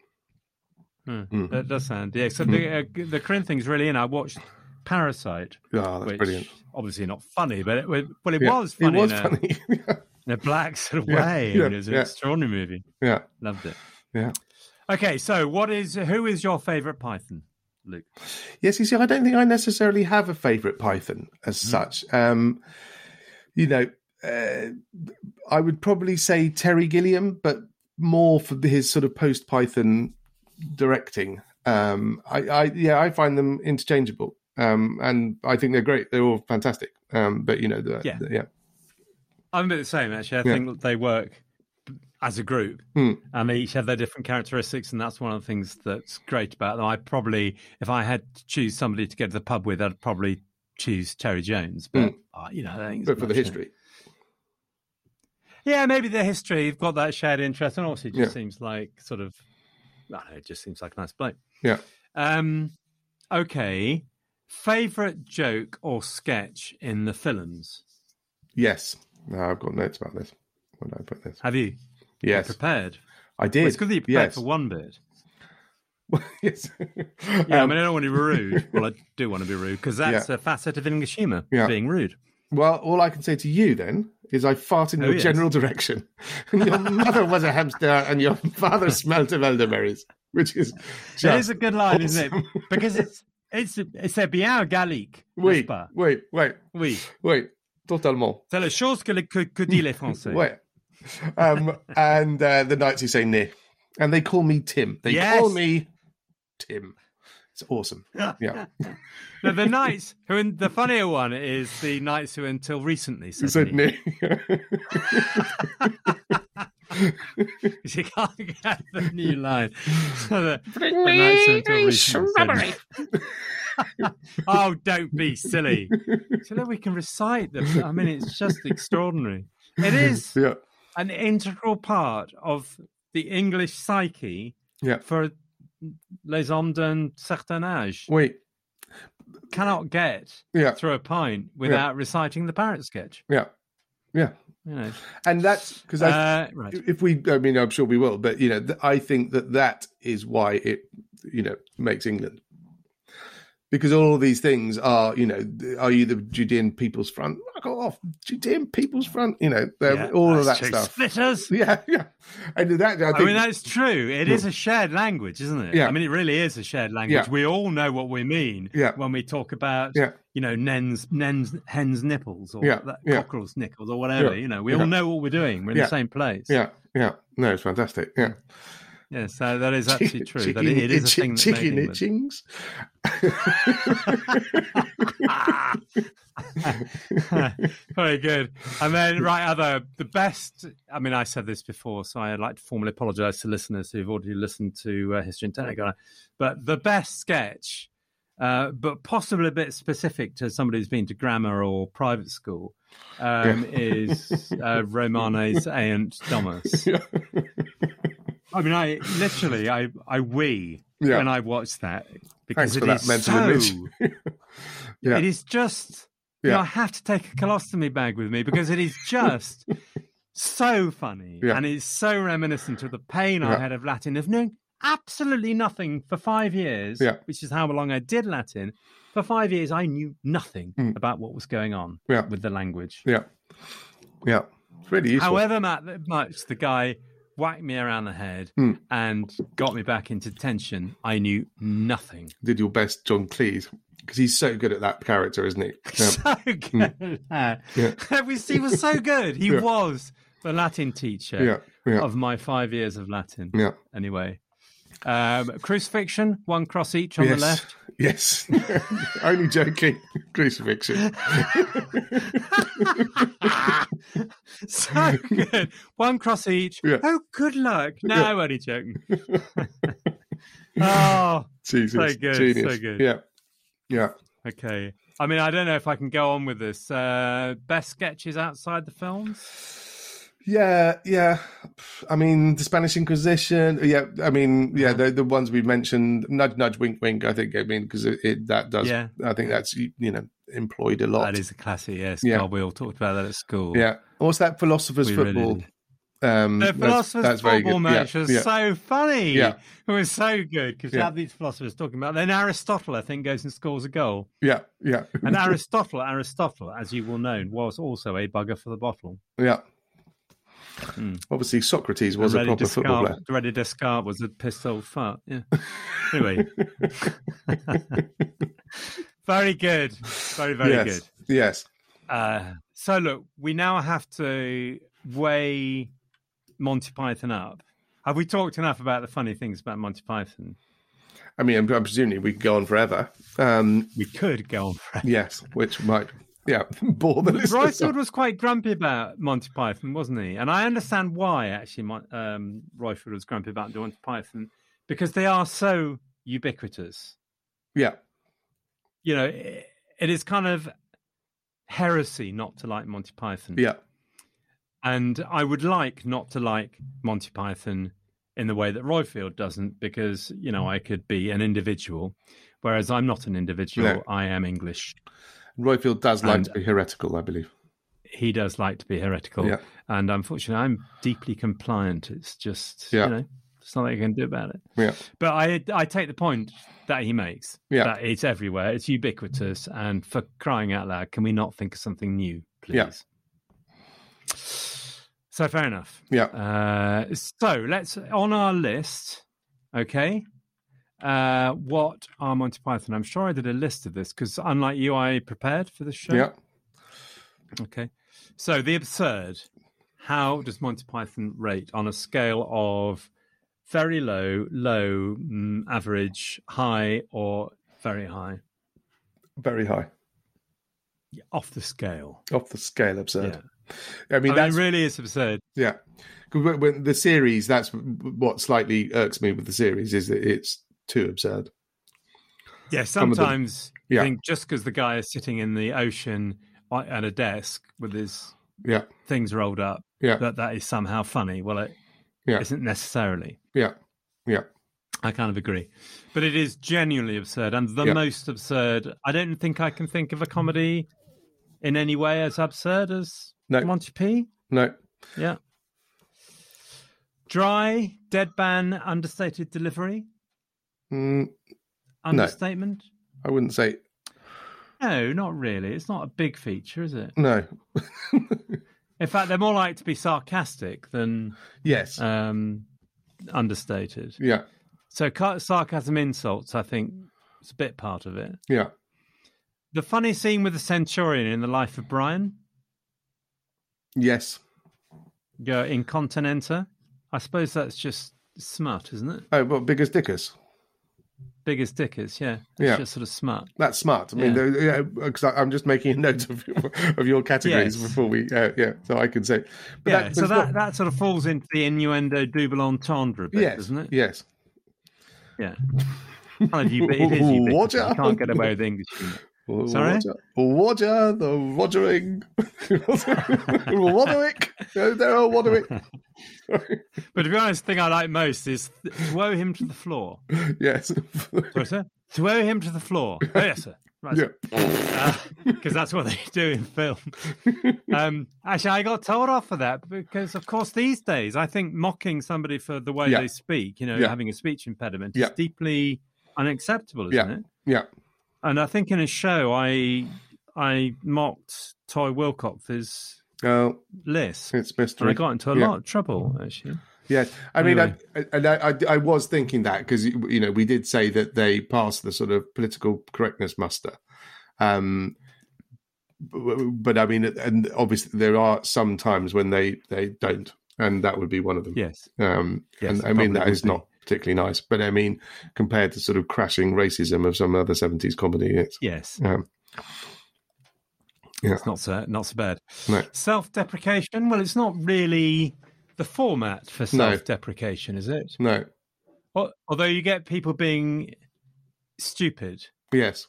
Speaker 10: That does sound, So the Korean thing's really in. I watched Parasite.
Speaker 11: Oh, that's brilliant.
Speaker 10: Obviously not funny, but it was funny.
Speaker 11: It was funny.
Speaker 10: In a black sort of way. It was an extraordinary movie.
Speaker 11: Yeah.
Speaker 10: Loved it.
Speaker 11: Yeah.
Speaker 10: Okay, so who is your favourite Python, Luke?
Speaker 11: Yes, you see, I don't think I necessarily have a favourite Python as such. I would probably say Terry Gilliam, but more for his sort of post-Python directing. I find them interchangeable. And I think they're great. They're all fantastic. I'm a bit the same, actually. I think that they work as a group, and they each have their different characteristics, and that's one of the things that's great about them. I probably, if I had to choose somebody to go to the pub with, I'd probably choose Terry Jones. But I think but for the history.
Speaker 10: Yeah, maybe the history. You've got that shared interest, and also it just seems like it just seems like a nice bloke.
Speaker 11: Yeah.
Speaker 10: Okay. Favourite joke or sketch in the films?
Speaker 11: Yes. No, I've got notes about this. When I put this.
Speaker 10: Have you?
Speaker 11: Yes.
Speaker 10: You prepared?
Speaker 11: I did.
Speaker 10: Well, it's good that you prepared for one bit.
Speaker 11: Yes.
Speaker 10: I don't want to be rude. Well, I do want to be rude, because that's a facet of English humour, being rude.
Speaker 11: Well, all I can say to you then is I fart in your general direction. And your mother was a hamster and your father smelt of elderberries, which is just
Speaker 10: It is a good line,
Speaker 11: awesome.
Speaker 10: isn't it? Because c'est bien gallique.
Speaker 11: Oui,
Speaker 10: pas?
Speaker 11: oui.
Speaker 10: Oui.
Speaker 11: Totalement.
Speaker 10: C'est la chose que disent les Français.
Speaker 11: Ouais. And the Knights who say ne. And they call me Tim. They call me Tim. It's awesome. Yeah.
Speaker 10: Now, the Knights, the funnier one is the Knights who until recently said
Speaker 11: ne.
Speaker 10: You can't get the new line. So the Knights who until recently said oh, don't be silly. So that we can recite them. I mean, it's just extraordinary. It is an integral part of the English psyche for les hommes d'un certain âge.
Speaker 11: Oui.
Speaker 10: Cannot get through a pint without reciting the parrot sketch.
Speaker 11: Yeah. And that's because if I'm sure we will, but I think that is why it makes England, because all of these things are are you the Judean People's Front? Go off, Judean People's Front. All of that stuff.
Speaker 10: Splitters.
Speaker 11: Yeah. And that I
Speaker 10: mean, that's true. It is a shared language, isn't it?
Speaker 11: Yeah.
Speaker 10: I mean, it really is a shared language.
Speaker 11: Yeah.
Speaker 10: We all know what we mean when we talk about hen's nipples or cockerel's nipples or whatever. We all know what we're doing. We're in the same place.
Speaker 11: Yeah. No, it's fantastic. Yeah.
Speaker 10: Yes, that is actually true. That it is a thing that
Speaker 11: chicken
Speaker 10: made
Speaker 11: itchings.
Speaker 10: Very good. And then, the best. I mean, I said this before, so I'd like to formally apologise to listeners who've already listened to History and Technicolor. But the best sketch, but possibly a bit specific to somebody who's been to grammar or private school, is Romanes Aunt Domus. I mean, I wee when I watched that, because
Speaker 11: Thanks for that mental image. Yeah.
Speaker 10: It is just, you know,
Speaker 11: Yeah.
Speaker 10: I have to take a colostomy bag with me because it is just so funny.
Speaker 11: Yeah.
Speaker 10: And it's so reminiscent of the pain I
Speaker 11: Yeah.
Speaker 10: had of Latin, of knowing absolutely nothing for 5 years,
Speaker 11: Yeah.
Speaker 10: which is how long I did Latin. For 5 years, I knew nothing about what was going on
Speaker 11: Yeah.
Speaker 10: with the language.
Speaker 11: Yeah. Yeah. It's really useful.
Speaker 10: However much the guy whacked me around the head and got me back into detention, I knew nothing.
Speaker 11: Did your best, John Cleese, because he's so good at that character, isn't he? Yeah.
Speaker 10: So good at that. He was so good. He
Speaker 11: Yeah.
Speaker 10: was the Latin teacher
Speaker 11: Yeah. Yeah.
Speaker 10: of my 5 years of Latin.
Speaker 11: Yeah.
Speaker 10: Anyway. Crucifixion, 1 cross each on the left.
Speaker 11: Yes. Only joking. Crucifixion.
Speaker 10: So good. 1 cross each.
Speaker 11: Yeah.
Speaker 10: Oh, good luck. No,
Speaker 11: Yeah.
Speaker 10: only joking. Oh,
Speaker 11: Jesus.
Speaker 10: so good.
Speaker 11: Genius.
Speaker 10: So good.
Speaker 11: Yeah. Yeah.
Speaker 10: Okay. I mean, I don't know if I can go on with this. Best sketches outside the films?
Speaker 11: Yeah. I mean, the Spanish Inquisition. Yeah. I mean, yeah, the ones we mentioned. Nudge, nudge, wink, wink. I think. I mean, because that does.
Speaker 10: Yeah.
Speaker 11: I think that's employed a lot.
Speaker 10: That is a classic. Yes.
Speaker 11: Yeah.
Speaker 10: God, we all talked about that at school.
Speaker 11: Yeah. What's that? Philosopher's
Speaker 10: We really
Speaker 11: football.
Speaker 10: did.
Speaker 11: The
Speaker 10: Philosopher's Football match was so funny.
Speaker 11: Yeah.
Speaker 10: It was so good because you
Speaker 11: Yeah.
Speaker 10: have these philosophers talking about. Then Aristotle, I think, goes and scores a goal.
Speaker 11: Yeah.
Speaker 10: And Aristotle, as you will know, was also a bugger for the bottle.
Speaker 11: Yeah. Obviously, Socrates was a proper footballer.
Speaker 10: Ready Descartes was a pissed old fart. Yeah. Anyway. Very good. Very, very
Speaker 11: Yes.
Speaker 10: good.
Speaker 11: Yes.
Speaker 10: So, look, we now have to weigh Monty Python up. Have we talked enough about the funny things about Monty Python?
Speaker 11: I mean, I'm presuming we could go on forever.
Speaker 10: We could go on forever.
Speaker 11: Yes, which might, bore the listeners.
Speaker 10: Royfield was quite grumpy about Monty Python, wasn't he? And I understand why, actually, Royfield was grumpy about Monty Python, because they are so ubiquitous.
Speaker 11: Yeah.
Speaker 10: You know, it is kind of heresy not to like Monty Python.
Speaker 11: Yeah.
Speaker 10: And I would like not to like Monty Python in the way that Royfield doesn't, because, you know, I could be an individual, whereas I'm not an individual.
Speaker 11: No.
Speaker 10: I am English.
Speaker 11: Royfield does like to be heretical, I believe.
Speaker 10: He does like to be heretical.
Speaker 11: Yeah.
Speaker 10: And unfortunately, I'm deeply compliant. It's just,
Speaker 11: Yeah.
Speaker 10: you know, there's nothing you can do about it.
Speaker 11: Yeah.
Speaker 10: But I take the point that he makes,
Speaker 11: Yeah.
Speaker 10: that it's everywhere, it's ubiquitous, and for crying out loud, can we not think of something new, please?
Speaker 11: Yeah.
Speaker 10: So fair enough.
Speaker 11: Yeah.
Speaker 10: So let's, on our list, okay, what are Monty Python? I'm sure I did a list of this because unlike you, I prepared for this show.
Speaker 11: Yeah.
Speaker 10: Okay. So the absurd. How does Monty Python rate on a scale of very low, average, high, or very high?
Speaker 11: Very high.
Speaker 10: Off the scale.
Speaker 11: Off the scale, absurd.
Speaker 10: Yeah.
Speaker 11: I mean,
Speaker 10: It really is absurd.
Speaker 11: Yeah. 'Cause when the series, that's what slightly irks me with the series, is that it's too absurd.
Speaker 10: Yeah, sometimes
Speaker 11: Yeah.
Speaker 10: I think just because the guy is sitting in the ocean at a desk with his things rolled up, that is somehow funny. Well, it isn't necessarily.
Speaker 11: Yeah.
Speaker 10: I kind of agree. But it is genuinely absurd. And the most absurd, I don't think I can think of a comedy in any way as absurd as Monty P.
Speaker 11: No.
Speaker 10: Yeah. Dry, deadpan, understated delivery? Understatement?
Speaker 11: No. I wouldn't say.
Speaker 10: No, not really. It's not a big feature, is it?
Speaker 11: No.
Speaker 10: In fact, they're more likely to be sarcastic than understated.
Speaker 11: Yeah.
Speaker 10: So sarcasm, insults, I think, is a bit part of it.
Speaker 11: Yeah.
Speaker 10: The funny scene with the centurion in The Life of Brian.
Speaker 11: Yes.
Speaker 10: Go Incontinenta. I suppose that's just smut, isn't it?
Speaker 11: Oh, well, Biggest Dickus.
Speaker 10: Biggest Dickus, yeah. It's
Speaker 11: Yeah.
Speaker 10: just sort of smut.
Speaker 11: That's smart. I mean, because I'm just making a note of your categories before we, so I can say. But
Speaker 10: that sort of falls into the innuendo double entendre a bit, doesn't it?
Speaker 11: Yes.
Speaker 10: Yeah. Kind of it is ubiquitous. You can't get away with English humor. Sorry?
Speaker 11: Roger, the Rogering. Woderick. There are Woderick.
Speaker 10: But to be honest, the thing I like most is throw him to the floor.
Speaker 11: Yes.
Speaker 10: Sorry, sir? Throw him to the floor. Oh, yes, sir. Because that's what they do in film. Actually, I got told off for that because, of course, these days, I think mocking somebody for the way they speak, having a speech impediment, is deeply unacceptable, isn't it?
Speaker 11: Yeah.
Speaker 10: And I think in a show, I mocked Toy Wilcox's list.
Speaker 11: It's mystery.
Speaker 10: And I got into a lot of trouble, actually.
Speaker 11: Yes, I mean, I was thinking that because we did say that they passed the sort of political correctness muster, but I mean, and obviously there are some times when they don't, and that would be one of them.
Speaker 10: Yes,
Speaker 11: and I mean that is not particularly nice, but I mean compared to sort of crashing racism of some other 70s comedy, it's
Speaker 10: it's not so bad.
Speaker 11: No.
Speaker 10: Self-deprecation. Well, it's not really the format for self-deprecation, is it?
Speaker 11: No.
Speaker 10: Although you get people being stupid.
Speaker 11: Yes.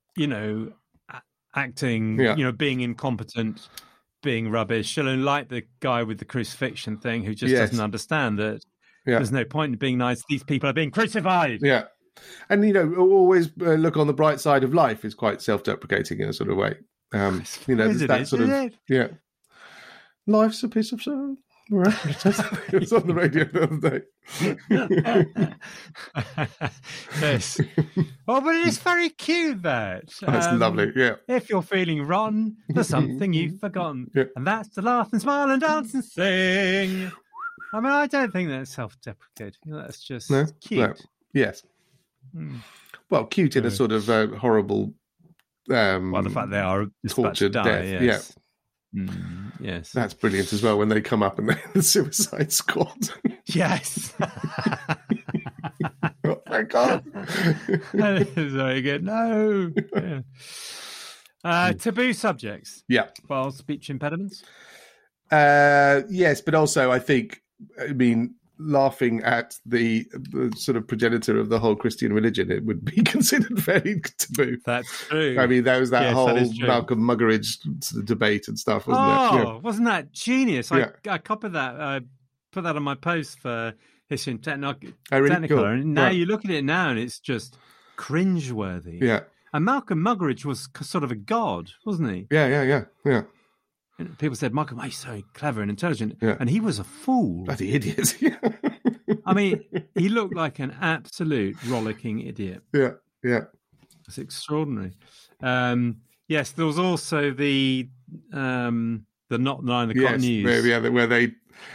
Speaker 10: Acting, being incompetent, being rubbish. Like the guy with the crucifixion thing who just doesn't understand that there's no point in being nice. These people are being crucified.
Speaker 11: Yeah. And, always look on the bright side of life is quite self-deprecating in a sort of way. Yeah. Life's a piece of soul. Right. It was on the radio the other day.
Speaker 10: Yes. Oh, but it is very cute, that.
Speaker 11: That's lovely, yeah.
Speaker 10: If you're feeling rotten, there's something you've forgotten. Yeah. And that's to laugh and smile and dance and sing. I mean, I don't think that's self-deprecating. That's just cute.
Speaker 11: No. Yes. Well, cute in a sort of horrible...
Speaker 10: the fact they are
Speaker 11: tortured death.
Speaker 10: Yes.
Speaker 11: Yeah.
Speaker 10: Yes,
Speaker 11: that's brilliant as well when they come up and they're the Suicide Squad.
Speaker 10: Yes.
Speaker 11: Oh my God.
Speaker 10: That is very good. No. Yeah. Taboo subjects.
Speaker 11: Yeah.
Speaker 10: Well, speech impediments.
Speaker 11: Yes, but also I mean, laughing at the sort of progenitor of the whole Christian religion, it would be considered very taboo.
Speaker 10: That's true.
Speaker 11: I mean, there was that whole Malcolm Muggeridge debate and stuff, wasn't it?
Speaker 10: Wasn't that genius? I copied that, put that on my post for History and Technicolor.
Speaker 11: Cool.
Speaker 10: And now you look at it now and it's just cringeworthy.
Speaker 11: Yeah.
Speaker 10: And Malcolm Muggeridge was sort of a god, wasn't he?
Speaker 11: Yeah.
Speaker 10: And people said, Malcolm, he's so clever and intelligent. Yeah. And he was a fool.
Speaker 11: Bloody idiot.
Speaker 10: I mean, he looked like an absolute rollicking idiot.
Speaker 11: Yeah.
Speaker 10: It's extraordinary. Yes, there was also the not 9 o'clock news.
Speaker 11: Where they...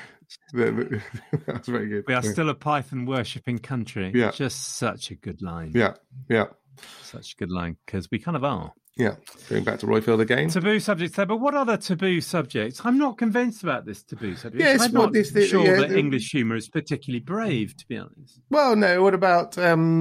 Speaker 11: That's very good.
Speaker 10: We are still a Python worshipping country.
Speaker 11: Yeah.
Speaker 10: Just such a good line.
Speaker 11: Yeah.
Speaker 10: Such a good line, because we kind of are.
Speaker 11: Yeah, going back to Royfield again.
Speaker 10: Taboo subjects there, but what other taboo subjects? I'm not convinced about this taboo subject.
Speaker 11: Yes,
Speaker 10: I'm not sure that English humour is particularly brave, to be honest.
Speaker 11: Well, no. What about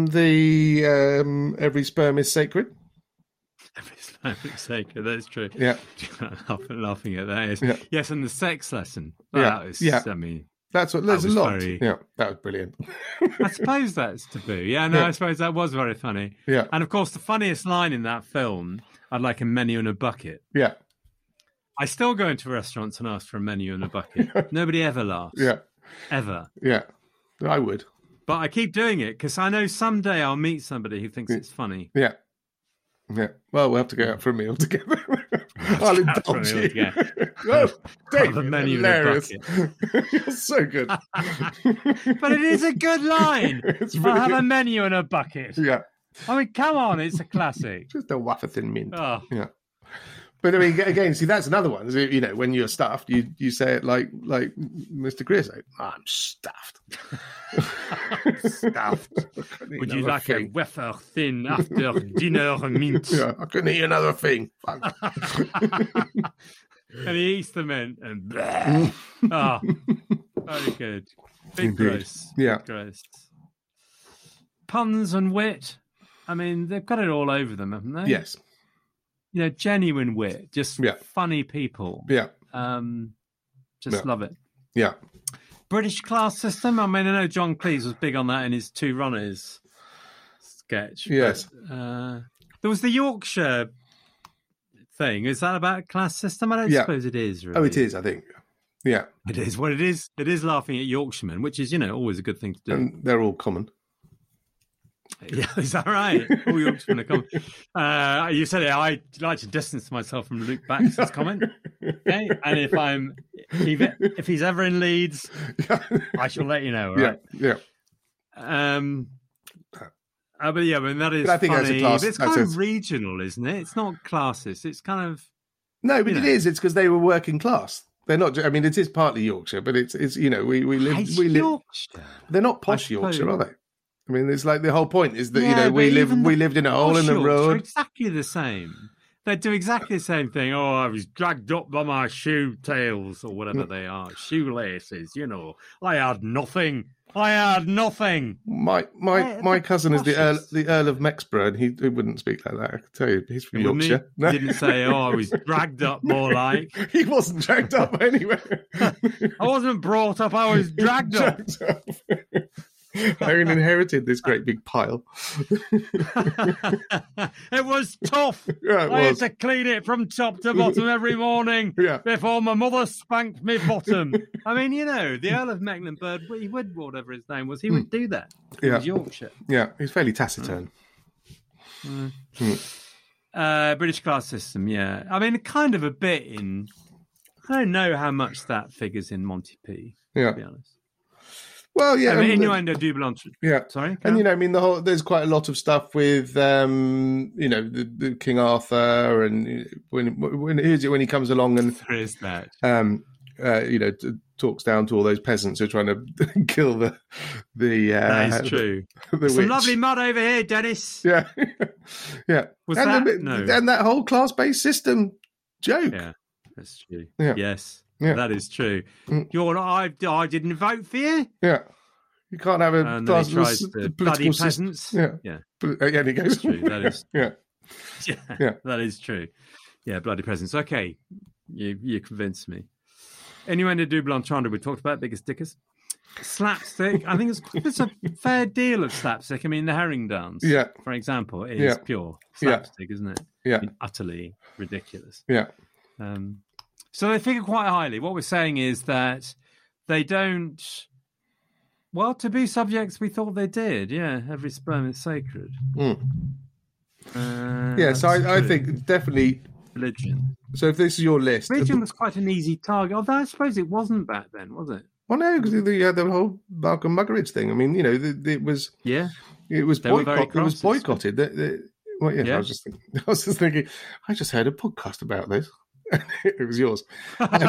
Speaker 11: the every sperm is sacred?
Speaker 10: Every sperm is sacred. That's true.
Speaker 11: Yeah,
Speaker 10: laughing at that. Yes, yes, and the sex lesson.
Speaker 11: I
Speaker 10: mean.
Speaker 11: There's a lot. Yeah, that was brilliant.
Speaker 10: I suppose that's taboo. Yeah, no, I suppose that was very funny.
Speaker 11: Yeah.
Speaker 10: And of course, the funniest line in that film, I'd like a menu and a bucket.
Speaker 11: Yeah.
Speaker 10: I still go into restaurants and ask for a menu and a bucket. Nobody ever laughs.
Speaker 11: Yeah.
Speaker 10: Ever.
Speaker 11: Yeah. I would.
Speaker 10: But I keep doing it because I know someday I'll meet somebody who thinks it's funny.
Speaker 11: Yeah. Yeah. Well, we'll have to go out for a meal together. I'll indulge you. Oh, David, hilarious. You're so good.
Speaker 10: But it is a good line. I'll have a menu and a bucket.
Speaker 11: Yeah.
Speaker 10: I mean, come on, it's a classic.
Speaker 11: Just a wafer thin mint.
Speaker 10: Oh.
Speaker 11: Yeah. But I mean, again, see, that's another one. You know, when you're stuffed, you say it like Mr. Creosote. I'm stuffed. Stuffed.
Speaker 10: Would you like a wafer thin after dinner mint?
Speaker 11: Yeah, I couldn't eat another thing.
Speaker 10: And he eats the mint and very good. Big gross.
Speaker 11: Yeah.
Speaker 10: Big gross. Puns and wit. I mean, they've got it all over them, haven't they?
Speaker 11: Yes.
Speaker 10: You know, genuine wit, just funny people.
Speaker 11: Yeah.
Speaker 10: Just love it.
Speaker 11: Yeah.
Speaker 10: British class system. I mean, I know John Cleese was big on that in his Two Runners sketch.
Speaker 11: Yes.
Speaker 10: But, there was the Yorkshire thing. Is that about class system? I don't suppose it is, really.
Speaker 11: Oh, it is, I think. Yeah.
Speaker 10: It is. Well, it is laughing at Yorkshiremen, which is, you know, always a good thing to do.
Speaker 11: And they're all common.
Speaker 10: Yeah, is that right? All Yorkshiremen are common. You said it. I like to distance myself from Luke Baxter's comment. Okay, and if he's ever in Leeds, I shall let you know. Right?
Speaker 11: Yeah.
Speaker 10: But yeah, I mean that is.
Speaker 11: But I think
Speaker 10: funny.
Speaker 11: that's a class.
Speaker 10: But it's kind of regional, isn't it? It's not classist. It's kind of
Speaker 11: no, but it is. It's because they were working class. They're not. I mean, it is partly Yorkshire, but it's we live.
Speaker 10: Yorkshire.
Speaker 11: They're not posh Yorkshire, are they? I mean, it's like the whole point is that we lived in a hole in the road.
Speaker 10: Exactly the same. They do exactly the same thing. Oh, I was dragged up by my shoe tails or whatever they are, shoelaces. I had nothing.
Speaker 11: My cousin is the Earl of Mexborough, and he wouldn't speak like that. I can tell you, he's from Yorkshire.
Speaker 10: He didn't say, "Oh, I was dragged up," more like
Speaker 11: he wasn't dragged up anywhere.
Speaker 10: I wasn't brought up. I was dragged up.
Speaker 11: I inherited this great big pile.
Speaker 10: It was tough.
Speaker 11: Yeah,
Speaker 10: I had to clean it from top to bottom every morning before my mother spanked me bottom. I mean, the Earl of Mecklenburg, he would, whatever his name was, he would do that. It was Yorkshire.
Speaker 11: Yeah, he's fairly taciturn.
Speaker 10: British class system, yeah. I mean, kind of a bit in... I don't know how much that figures in Monty P, to be honest.
Speaker 11: Well, yeah,
Speaker 10: I mean, innuendo du blanc.
Speaker 11: Yeah,
Speaker 10: sorry,
Speaker 11: and I mean, there's quite a lot of stuff with, the King Arthur, and when he comes along and
Speaker 10: there is that,
Speaker 11: talks down to all those peasants who are trying to kill the.
Speaker 10: That is true.
Speaker 11: The
Speaker 10: Some lovely mud over here, Dennis.
Speaker 11: Yeah, yeah.
Speaker 10: Was
Speaker 11: and
Speaker 10: that no?
Speaker 11: And that whole class-based system joke.
Speaker 10: Yeah, that's true.
Speaker 11: Yeah.
Speaker 10: Yes.
Speaker 11: Yeah.
Speaker 10: That is true. I didn't vote for you.
Speaker 11: Yeah, you can't have a
Speaker 10: class of bloody peasants.
Speaker 11: Yeah. But he goes.
Speaker 10: That's true. That is.
Speaker 11: Yeah,
Speaker 10: that is true. Yeah, bloody peasants. Okay, you convinced me. Innuendo du Blanchard, we talked about biggest dickers. Slapstick. I think there's a fair deal of slapstick. I mean, the herring dance, for example, is pure slapstick, isn't it?
Speaker 11: Yeah,
Speaker 10: I mean, utterly ridiculous.
Speaker 11: Yeah.
Speaker 10: So they figure quite highly. What we're saying is that they don't... Well, taboo subjects, we thought they did. Yeah, every sperm is sacred.
Speaker 11: So I think definitely...
Speaker 10: Religion.
Speaker 11: So if this is your list...
Speaker 10: Religion was quite an easy target. Although I suppose it wasn't back then, was it?
Speaker 11: Well, no, because you had the whole Malcolm Muggeridge thing. I mean, it was...
Speaker 10: Yeah.
Speaker 11: It was boycotted. I was just thinking, I just heard a podcast about this. It was yours. But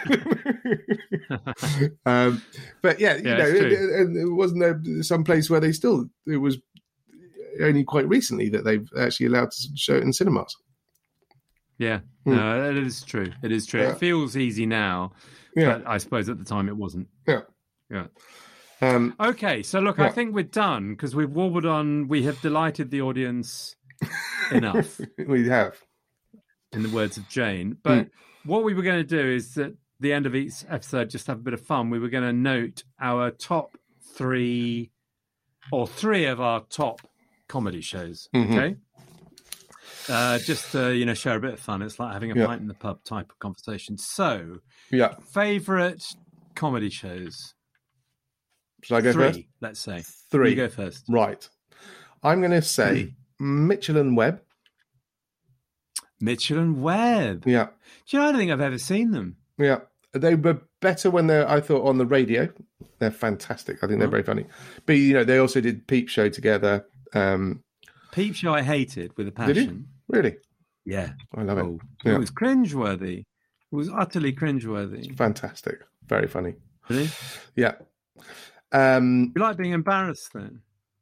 Speaker 11: yeah, it wasn't there some place where it was only quite recently that they've actually allowed to show it in cinemas.
Speaker 10: Yeah, no, it is true. It is true. It feels easy now, but I suppose at the time it wasn't.
Speaker 11: Yeah.
Speaker 10: Okay, so look, I think we're done because we've warbled on. We have delighted the audience enough.
Speaker 11: We have.
Speaker 10: In the words of Jane. But what we were going to do is at the end of each episode, just have a bit of fun. We were going to note our top three of our top comedy shows. Okay. Just to, share a bit of fun. It's like having a pint in the pub type of conversation. So, favourite comedy shows?
Speaker 11: Should I go first?
Speaker 10: Let's say.
Speaker 11: 3.
Speaker 10: You go first.
Speaker 11: Right. I'm going to say Mitchell and Webb.
Speaker 10: Mitchell and Webb.
Speaker 11: Yeah.
Speaker 10: Do you know, I don't think I've ever seen them.
Speaker 11: Yeah. They were better when I thought, on the radio. They're fantastic. I think they're very funny. But, they also did Peep Show together.
Speaker 10: Peep Show I hated with a passion.
Speaker 11: Did you? Really?
Speaker 10: Yeah.
Speaker 11: I love it.
Speaker 10: It was cringeworthy. It was utterly cringeworthy.
Speaker 11: Fantastic. Very funny.
Speaker 10: Really?
Speaker 11: Yeah.
Speaker 10: You like being embarrassed then?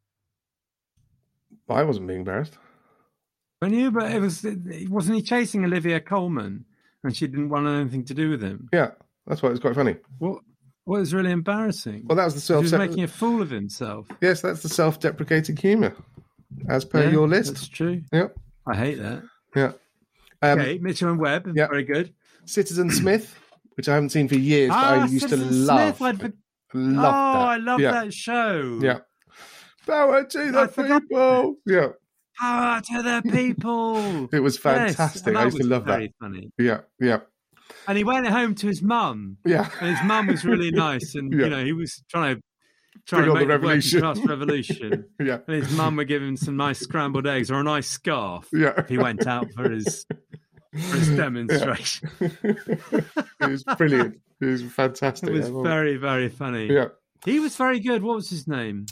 Speaker 11: I wasn't being embarrassed.
Speaker 10: But wasn't he chasing Olivia Colman and she didn't want anything to do with him?
Speaker 11: Yeah, that's why it was quite funny.
Speaker 10: What was really embarrassing?
Speaker 11: Well, that was
Speaker 10: he was making a fool of himself.
Speaker 11: Yes, that's the self-deprecating humour, as per your list.
Speaker 10: That's true.
Speaker 11: Yep.
Speaker 10: I hate that.
Speaker 11: Yeah.
Speaker 10: Okay, Mitchell and Webb, very good.
Speaker 11: Citizen Smith, which I haven't seen for years, but I used to love.
Speaker 10: I love that show.
Speaker 11: Yeah. Power to the people. Yeah.
Speaker 10: Power to the people.
Speaker 11: It was fantastic. I used to love that.
Speaker 10: Very funny.
Speaker 11: Yeah, yeah.
Speaker 10: And he went home to his mum.
Speaker 11: Yeah.
Speaker 10: And his mum was really nice. And, he was trying to trying
Speaker 11: Bring
Speaker 10: to
Speaker 11: on the
Speaker 10: make the working
Speaker 11: revolution.
Speaker 10: class revolution.
Speaker 11: Yeah.
Speaker 10: And his mum would give him some nice scrambled eggs or a nice scarf
Speaker 11: Yeah.
Speaker 10: if he went out for his demonstration.
Speaker 11: It was brilliant. It was fantastic.
Speaker 10: It was very, very funny.
Speaker 11: Yeah.
Speaker 10: He was very good. What was his name?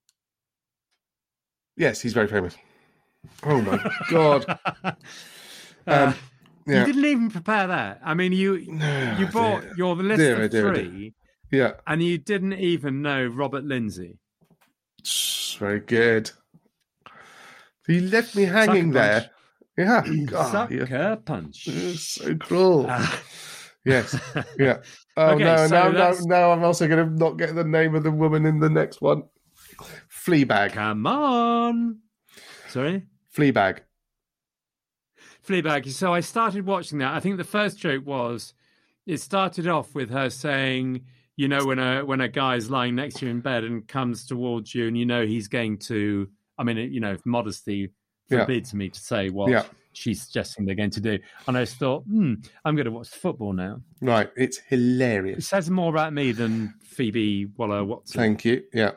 Speaker 11: Yes, he's very famous. Oh my God.
Speaker 10: You
Speaker 11: Yeah.
Speaker 10: didn't even prepare that. I mean, you brought your list
Speaker 11: Dear,
Speaker 10: of
Speaker 11: dear,
Speaker 10: three,
Speaker 11: Yeah.
Speaker 10: and you didn't even know Robert Lindsay.
Speaker 11: Very good. He left me hanging
Speaker 10: Sucker
Speaker 11: there. Yeah. God,
Speaker 10: Sucker punch.
Speaker 11: you're so cruel.
Speaker 10: Ah.
Speaker 11: Yes. Yeah. Oh
Speaker 10: Okay,
Speaker 11: no!
Speaker 10: so
Speaker 11: Now I'm also going to not get the name of the woman in the next one. Fleabag.
Speaker 10: Come on. Sorry?
Speaker 11: Fleabag.
Speaker 10: Fleabag. So I started watching that. I think the first joke was it started off with her saying, you know, when a guy's lying next to you in bed and comes towards you and you know he's going to, I mean, you know, modesty forbids me to say what she's suggesting they're going to do. And I just thought, I'm going to watch football now.
Speaker 11: Right. It's
Speaker 10: It
Speaker 11: hilarious.
Speaker 10: says more about me than Phoebe Waller-Watson.
Speaker 11: Thank you. Yeah.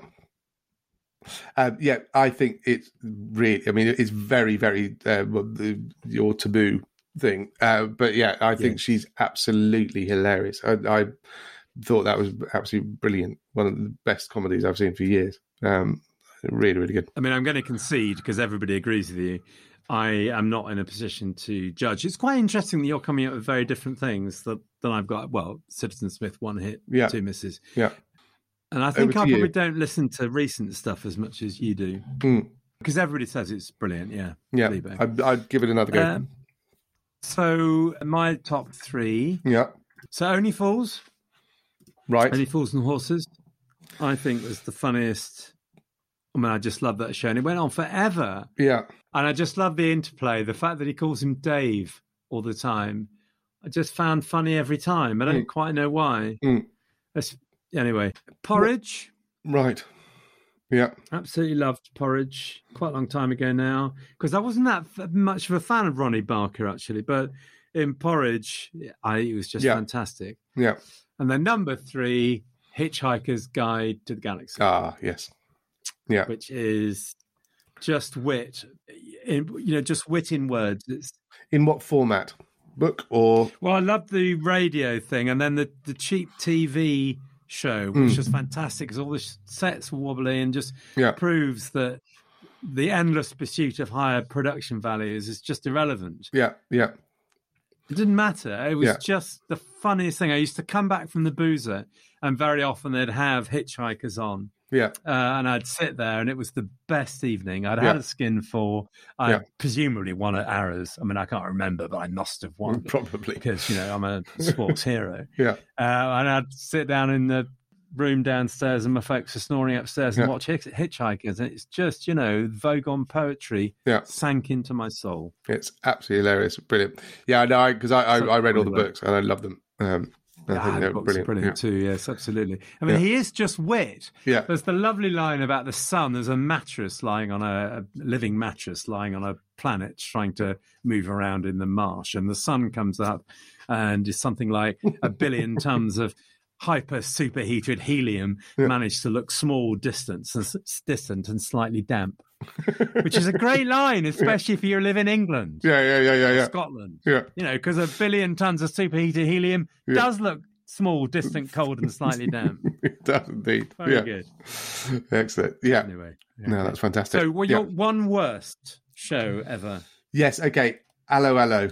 Speaker 11: I think it's really, I mean, it's very, very your taboo thing. But yeah, I think she's absolutely hilarious. I thought that was absolutely brilliant. One of the best comedies I've seen for years. Really, really good.
Speaker 10: I mean, I'm going to concede because everybody agrees with you. I am not in a position to judge. It's quite interesting that you're coming up with very different things than I've got. Well, Citizen Smith, one hit, two misses.
Speaker 11: Yeah.
Speaker 10: And I think I
Speaker 11: Over to
Speaker 10: probably
Speaker 11: you.
Speaker 10: don't listen to recent stuff as much as you do. Because everybody says it's brilliant, yeah.
Speaker 11: Yeah.
Speaker 10: Fleabag.
Speaker 11: I'd give it another go.
Speaker 10: So my top three.
Speaker 11: Yeah.
Speaker 10: So Only Fools.
Speaker 11: Right.
Speaker 10: Only Fools and Horses. I think was the funniest. I mean, I just love that show. And it went on forever.
Speaker 11: Yeah.
Speaker 10: And I just love the interplay. The fact that he calls him Dave all the time. I just found funny every time. I don't quite know why. Anyway, Porridge.
Speaker 11: Right. Yeah.
Speaker 10: Absolutely loved Porridge. Quite a long time ago now. Because I wasn't that much of a fan of Ronnie Barker, actually. But in Porridge, it was just fantastic.
Speaker 11: Yeah.
Speaker 10: And then number 3, Hitchhiker's Guide to the Galaxy.
Speaker 11: Ah, yes. Yeah.
Speaker 10: Which is just wit. Just wit in words. It's...
Speaker 11: In what format? Book or...
Speaker 10: Well, I love the radio thing. And then the cheap TV show, which was fantastic because all the sets were wobbly and just proves that the endless pursuit of higher production values is just irrelevant.
Speaker 11: Yeah, yeah.
Speaker 10: It didn't matter. It was just the funniest thing. I used to come back from the boozer and very often they'd have hitchhikers on.
Speaker 11: Yeah.
Speaker 10: And I'd sit there and it was the best evening. I'd had a skinful. I presumably won at Arrows. I mean, I can't remember, but I must have won.
Speaker 11: Probably.
Speaker 10: Because, I'm a sports hero.
Speaker 11: Yeah.
Speaker 10: And I'd sit down in the room downstairs and my folks are snoring upstairs and watch Hitchhikers. And it's just, Vogon poetry sank into my soul.
Speaker 11: It's absolutely hilarious. Brilliant. Yeah, no, because I read all the books and I love them. I think they're
Speaker 10: brilliant too. Yes, absolutely. I mean, he is just wit.
Speaker 11: Yeah.
Speaker 10: There's the lovely line about the sun. There's a mattress lying on a living mattress lying on a planet trying to move around in the marsh, and the sun comes up and is something like 1 billion tons of hyper superheated helium managed to look small, distant and slightly damp. Which is a great line, especially if you live in England.
Speaker 11: Yeah.
Speaker 10: Scotland.
Speaker 11: Yeah.
Speaker 10: Because 1 billion tons of superheated helium does look small, distant, cold, and slightly damp.
Speaker 11: It does indeed.
Speaker 10: Very good.
Speaker 11: Excellent. Yeah.
Speaker 10: Anyway.
Speaker 11: No, that's fantastic.
Speaker 10: So, your one worst show ever?
Speaker 11: Yes. Okay. Allo, allo.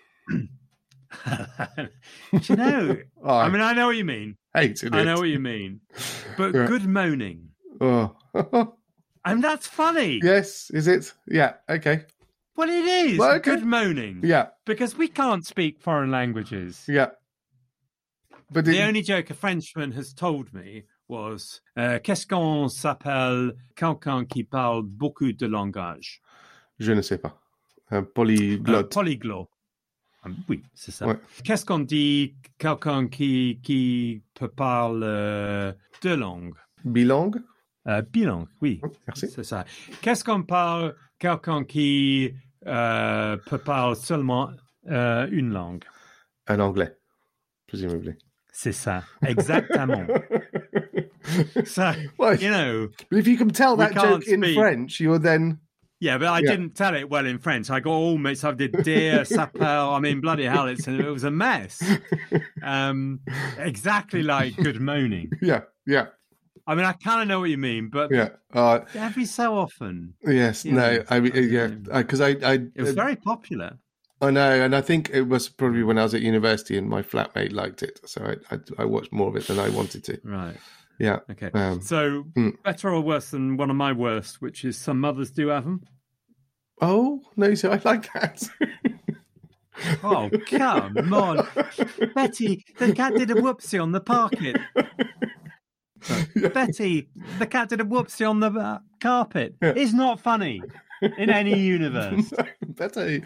Speaker 10: I mean, I know what you mean.
Speaker 11: Hated it.
Speaker 10: I know what you mean. But good moaning.
Speaker 11: Oh.
Speaker 10: And that's funny.
Speaker 11: Yes, is it? Yeah, okay.
Speaker 10: Well, it is.
Speaker 11: Well, okay.
Speaker 10: Good moaning.
Speaker 11: Yeah.
Speaker 10: Because we can't speak foreign languages.
Speaker 11: Yeah. But
Speaker 10: the only joke a Frenchman has told me was qu'est-ce qu'on s'appelle quelqu'un qui parle beaucoup de langage?
Speaker 11: Je ne sais pas. Polyglotte.
Speaker 10: Polyglotte. Oui, c'est ça.
Speaker 11: Ouais.
Speaker 10: Qu'est-ce qu'on dit quelqu'un qui peut parler deux langues?
Speaker 11: Bilingue?
Speaker 10: Bilingue, oui.
Speaker 11: Merci.
Speaker 10: C'est ça. Qu'est-ce qu'on parle quelqu'un qui peut parler seulement une langue?
Speaker 11: Un anglais, presumably.
Speaker 10: C'est ça, exactement. So,
Speaker 11: Well,
Speaker 10: you know.
Speaker 11: But if you can tell
Speaker 10: we
Speaker 11: that
Speaker 10: can't
Speaker 11: joke in
Speaker 10: speak.
Speaker 11: French, you're then...
Speaker 10: Yeah, but I didn't tell it well in French. I got all mixed up. I did dear, s'appelle. I mean, bloody hell, it was a mess. Exactly like good moaning.
Speaker 11: Yeah.
Speaker 10: I mean, I kind of know what you mean, but every so often.
Speaker 11: Yes, no, I mean, because
Speaker 10: it was very popular.
Speaker 11: I know, and I think it was probably when I was at university and my flatmate liked it, so I watched more of it than I wanted to.
Speaker 10: Right.
Speaker 11: Yeah.
Speaker 10: Okay. So better or worse than one of my worst, which is some mothers do have them.
Speaker 11: Oh no, so I like that.
Speaker 10: Oh come on, Betty! The cat did a whoopsie on the parquet. Betty, the cat did a whoopsie on the carpet. It's not funny in any universe.
Speaker 11: Betty,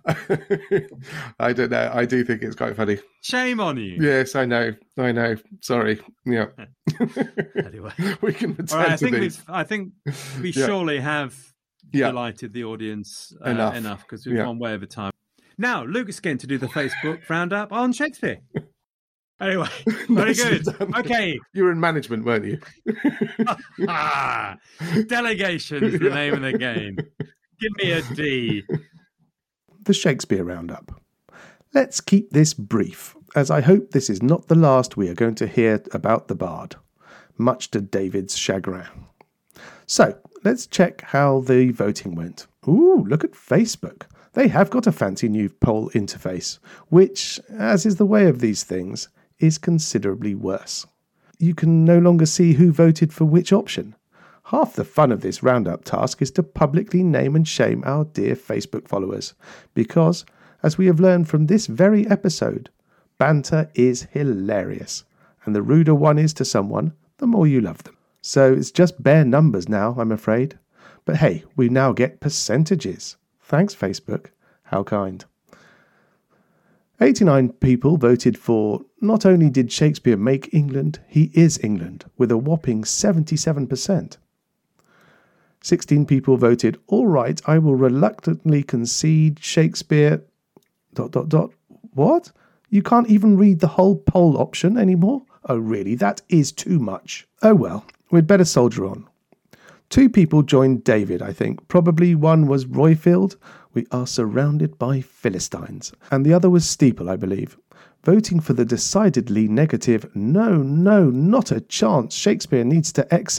Speaker 11: I don't know. I do think it's quite funny.
Speaker 10: Shame on you.
Speaker 11: Yes, I know. Sorry. Yeah.
Speaker 10: Anyway,
Speaker 11: we can pretend
Speaker 10: right,
Speaker 11: I
Speaker 10: think we surely have delighted the audience enough because we've gone way over time. Now, Luke is going to do the Facebook roundup on Shakespeare. Anyway, very good. Okay.
Speaker 11: You were in management, weren't you?
Speaker 10: Delegation is the name of the game. Give me a D.
Speaker 2: The Shakespeare Roundup. Let's keep this brief, as I hope this is not the last we are going to hear about the bard, much to David's chagrin. So, let's check how the voting went. Ooh, look at Facebook. They have got a fancy new poll interface, which, as is the way of these things, is considerably worse. You can no longer see who voted for which option. Half the fun of this roundup task is to publicly name and shame our dear Facebook followers, because, as we have learned from this very episode, banter is hilarious, and the ruder one is to someone, the more you love them. So it's just bare numbers now, I'm afraid. But hey, we now get percentages. Thanks, Facebook. How kind. 89 people voted for not only did Shakespeare make England, he is England, with a whopping 77%. 16 people voted, all right, I will reluctantly concede Shakespeare... ... What? You can't even read the whole poll option anymore? Oh, really? That is too much. Oh, well, we'd better soldier on. 2 people joined David, I think. Probably one was Royfield. We are surrounded by Philistines. And the other was Steeple, I believe. Voting for the decidedly negative, no, not a chance. Shakespeare needs to exit... ...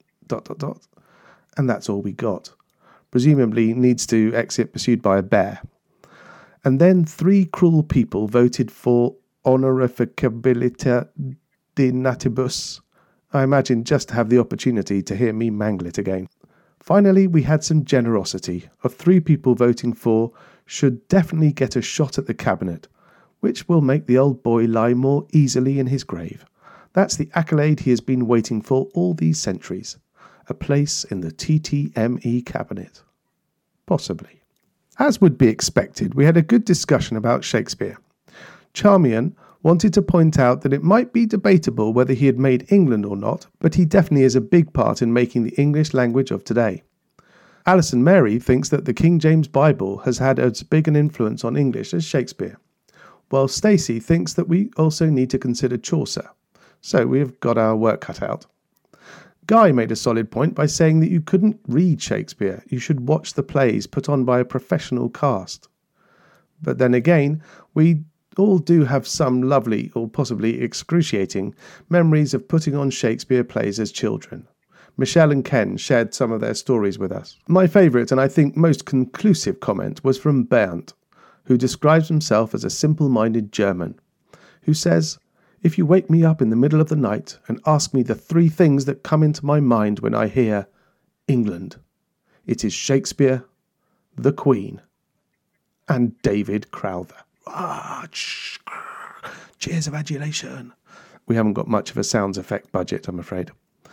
Speaker 2: And that's all we got. Presumably needs to exit pursued by a bear. And then 3 cruel people voted for honorificabilita de natibus. I imagine just to have the opportunity to hear me mangle it again. Finally, we had some generosity of 3 people voting for should definitely get a shot at the cabinet, which will make the old boy lie more easily in his grave. That's the accolade he has been waiting for all these centuries. A place in the TTME cabinet. Possibly. As would be expected, we had a good discussion about Shakespeare. Charmian wanted to point out that it might be debatable whether he had made England or not, but he definitely is a big part in making the English language of today. Alison Mary thinks that the King James Bible has had as big an influence on English as Shakespeare, while Stacey thinks that we also need to consider Chaucer. So we've got our work cut out. Guy made a solid point by saying that you couldn't read Shakespeare, you should watch the plays put on by a professional cast. But then again, we all do have some lovely, or possibly excruciating, memories of putting on Shakespeare plays as children. Michelle and Ken shared some of their stories with us. My favourite, and I think most conclusive comment, was from Bernd, who describes himself as a simple-minded German, who says, "If you wake me up in the middle of the night and ask me the 3 things that come into my mind when I hear England, it is Shakespeare, the Queen, and David Crowther." Cheers of adulation. We haven't got much of a sounds effect budget, I'm afraid.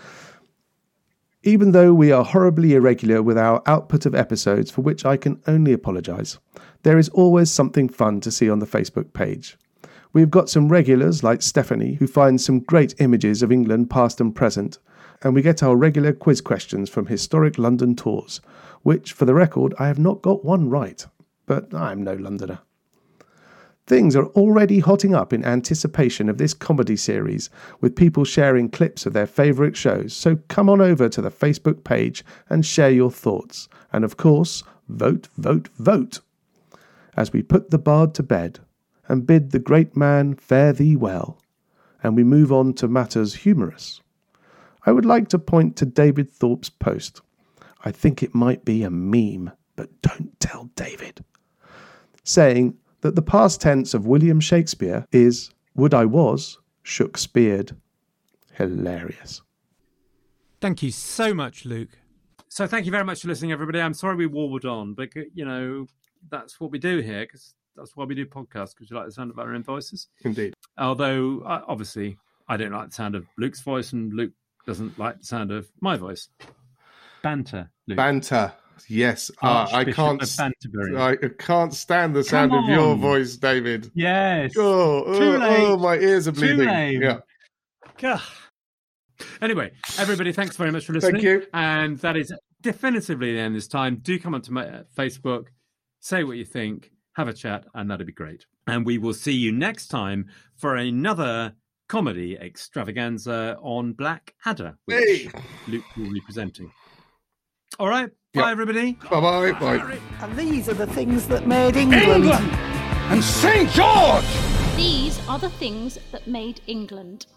Speaker 2: Even though we are horribly irregular with our output of episodes, for which I can only apologise, there is always something fun to see on the Facebook page. We've got some regulars like Stephanie, who finds some great images of England past and present, and we get our regular quiz questions from historic London tours, which, for the record, I have not got one right, but I'm no Londoner. Things are already hotting up in anticipation of this comedy series, with people sharing clips of their favourite shows, so come on over to the Facebook page and share your thoughts. And of course, vote, vote, vote! As we put the bard to bed and bid the great man fare thee well, and we move on to matters humorous, I would like to point to David Thorpe's post. I think it might be a meme, but don't tell David. Saying that the past tense of William Shakespeare is, would I was, shook-speared. Hilarious.
Speaker 10: Thank you so much, Luke. So thank you very much for listening, everybody. I'm sorry we warbled on, but, you know, that's what we do here, because that's why we do podcasts, because you like the sound of our own voices.
Speaker 11: Indeed.
Speaker 10: Although, obviously, I don't like the sound of Luke's voice, and Luke doesn't like the sound of my voice. Banter, Luke.
Speaker 11: Banter. Yes, I can't stand the sound of your voice, David.
Speaker 10: Yes. Too
Speaker 11: late. My ears are bleeding.
Speaker 10: Too lame.
Speaker 11: Yeah.
Speaker 10: God. Anyway, everybody, thanks very much for listening.
Speaker 11: Thank you.
Speaker 10: And that is definitively the end this time. Do come onto my Facebook, say what you think, have a chat, and that'd be great. And we will see you next time for another comedy extravaganza on Blackadder, which Luke will be presenting. All right. Bye, everybody.
Speaker 11: Bye-bye. Bye.
Speaker 9: And these are the things that made England.
Speaker 1: And St. George!
Speaker 5: These are the things that made England.